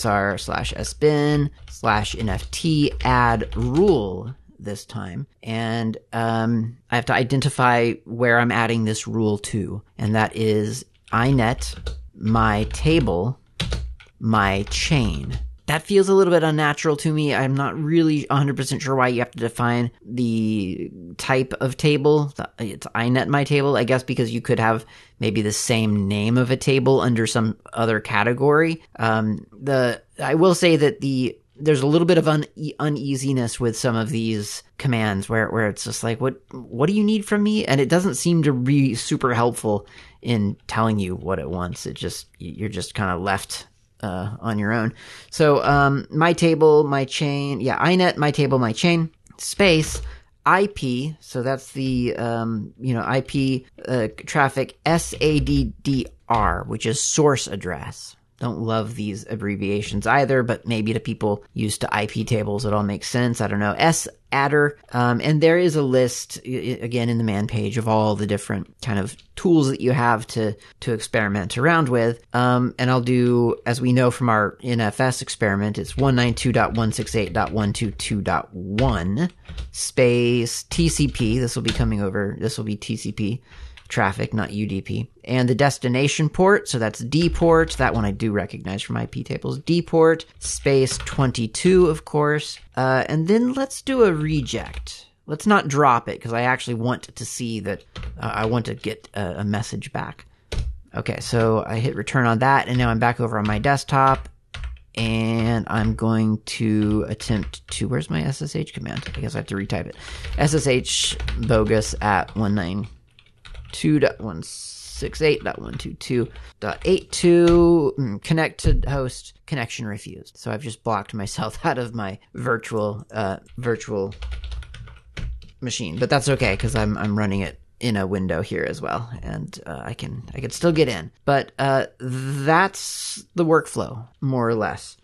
usr/sbin/nft add rule this time. And I have to identify where I'm adding this rule to. And that is inet my table my chain. That feels a little bit unnatural to me. I'm not really 100% sure why you have to define the type of table. It's inet my table, I guess, because you could have maybe the same name of a table under some other category. I will say that there's a little bit of uneasiness with some of these commands where it's just like, what do you need from me? And it doesn't seem to be super helpful in telling you what it wants. You're just kind of left on your own. So, my table, my chain, inet, my table, my chain, space, IP, so that's the, IP, traffic, SADDR, which is source address. don't love these abbreviations either, but maybe to people used to IP tables, it all makes sense. I don't know. Adder. And there is a list, again, in the man page of all the different kind of tools that you have to experiment around with. And I'll do, as we know from our NFS experiment, it's 192.168.122.1 space TCP. This will be TCP traffic, not UDP. And the destination port, so that's D port. That one I do recognize from IP tables. D port, space 22, of course. And then let's do a reject. Let's not drop it, because I actually want to see that I want to get a message back. Okay, so I hit return on that, and now I'm back over on my desktop. And I'm going to attempt to, where's my SSH command? I guess I have to retype it. SSH bogus at 192.168.122.82 connect to host, connection refused. So I've just blocked myself out of my virtual machine, but that's okay because I'm running it in a window here as well, and I can still get in. But that's the workflow, more or less.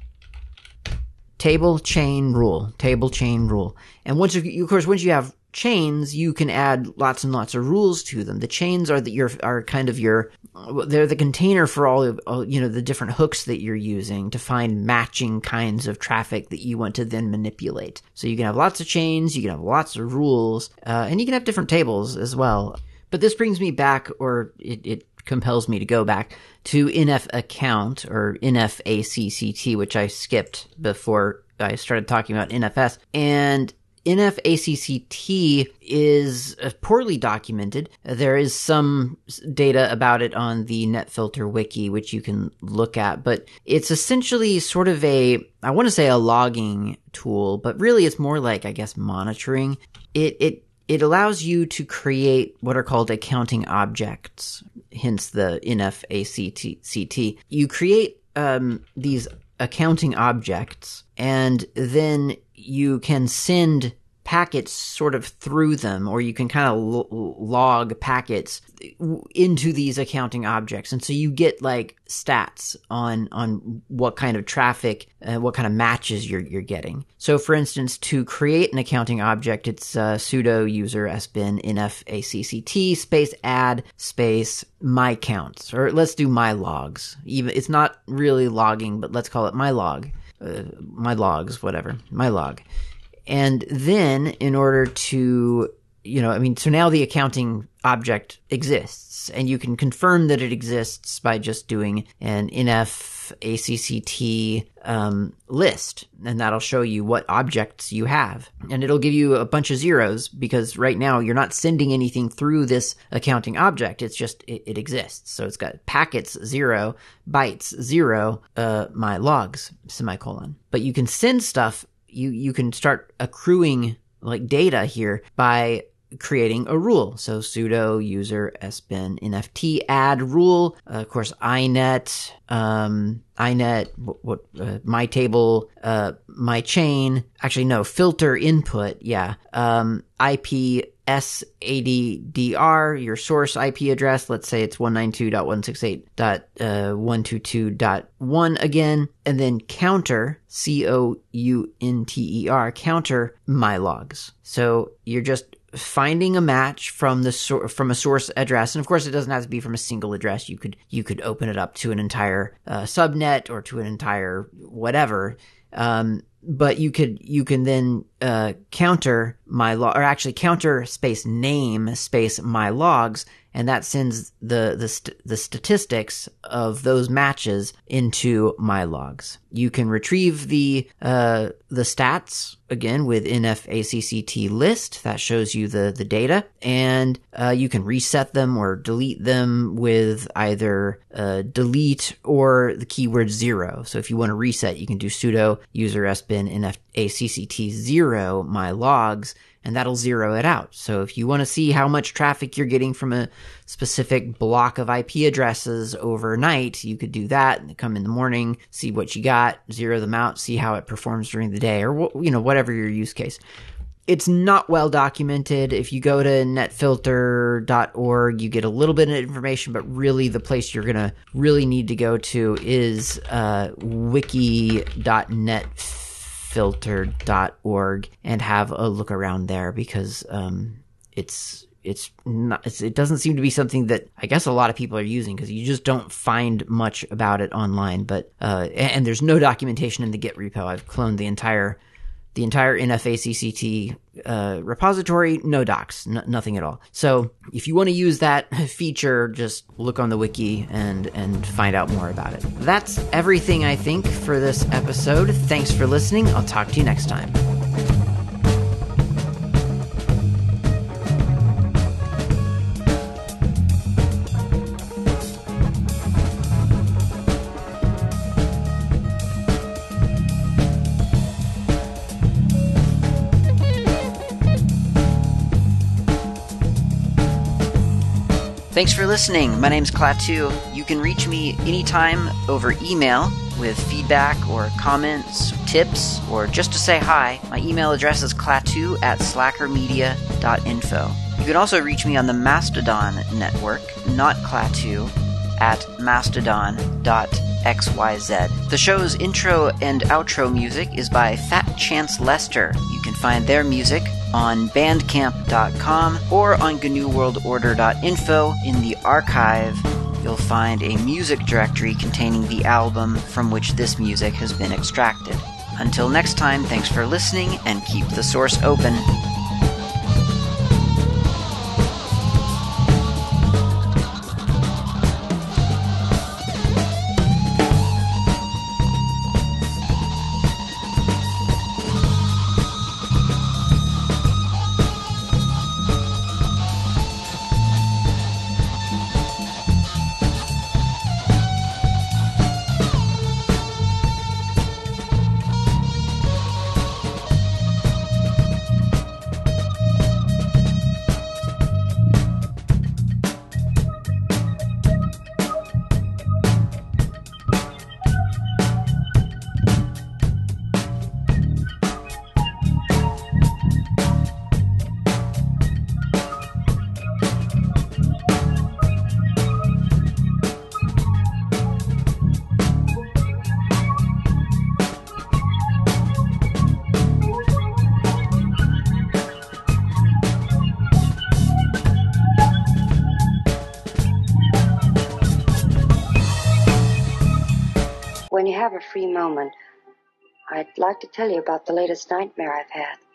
Table, chain, rule. And once you have chains, you can add lots and lots of rules to them. The chains are they're the container for all the different hooks that you're using to find matching kinds of traffic that you want to then manipulate. So you can have lots of chains, you can have lots of rules, and you can have different tables as well. But this brings me back, or it compels me to go back to NF account, or NFACCT, which I skipped before I started talking about NFS. And NFACCT is poorly documented. There is some data about it on the NetFilter wiki, which you can look at, but it's essentially sort of I want to say a logging tool, but really it's more like, I guess, monitoring. It allows you to create what are called accounting objects, hence the NFACCT. You create these accounting objects, and then you can send packets sort of through them, or you can kind of log packets into these accounting objects. And so you get like stats on what kind of traffic, what kind of matches you're getting. So for instance, to create an accounting object, it's sudo user sbin nfacct space add space my counts, or let's do my logs. Even it's not really logging, but let's call it my log, my logs, whatever, my log. And then in order to, so now the accounting object exists, and you can confirm that it exists by just doing an NFACCT list, and that'll show you what objects you have. And it'll give you a bunch of zeros, because right now you're not sending anything through this accounting object. It's just, it exists. So it's got packets 0, bytes 0, my logs, semicolon. But you can send stuff. You can start accruing like data here by creating a rule. So sudo user sbin nft add rule. Of course, inet, my table, my chain. Actually, no, filter input. Yeah. IP SADDR, your source IP address. Let's say it's 192.168.122.1 again, and then counter, counter, counter my logs. So you're just finding a match from a source address, and of course it doesn't have to be from a single address. You could open it up to an entire subnet or to an entire whatever. But you can then counter my log, or actually counter space name space my logs, and that sends the statistics of those matches into my logs. You can retrieve the stats again with NFACCT list that shows you the data, and you can reset them or delete them with either delete or the keyword 0. So if you want to reset, you can do sudo user sbin nfacct 0 my logs, and that'll zero it out. So if you want to see how much traffic you're getting from a specific block of IP addresses overnight, you could do that and come in the morning, see what you got, zero them out, see how it performs during the day, or whatever your use case. It's not well documented. If you go to netfilter.org, you get a little bit of information, but really the place you're going to really need to go to is wiki.netfilter.org and have a look around there, because it doesn't seem to be something that I guess a lot of people are using, because you just don't find much about it online. But and there's no documentation in the Git repo. I've cloned the entire NFACCT repository, no docs, nothing at all. So if you want to use that feature, just look on the wiki and find out more about it. That's everything, I think, for this episode. Thanks for listening. I'll talk to you next time. Thanks for listening. My name's Klaatu. You can reach me anytime over email with feedback or comments, tips, or just to say hi. My email address is klaatu@slackermedia.info. You can also reach me on the Mastodon network, not Klaatu, at mastodon.xyz. The show's intro and outro music is by Fat Chance Lester. You can find their music on bandcamp.com or on GNUWorldOrder.info. In the archive, you'll find a music directory containing the album from which this music has been extracted. Until next time, thanks for listening, and keep the source open. When you have a free moment, I'd like to tell you about the latest nightmare I've had.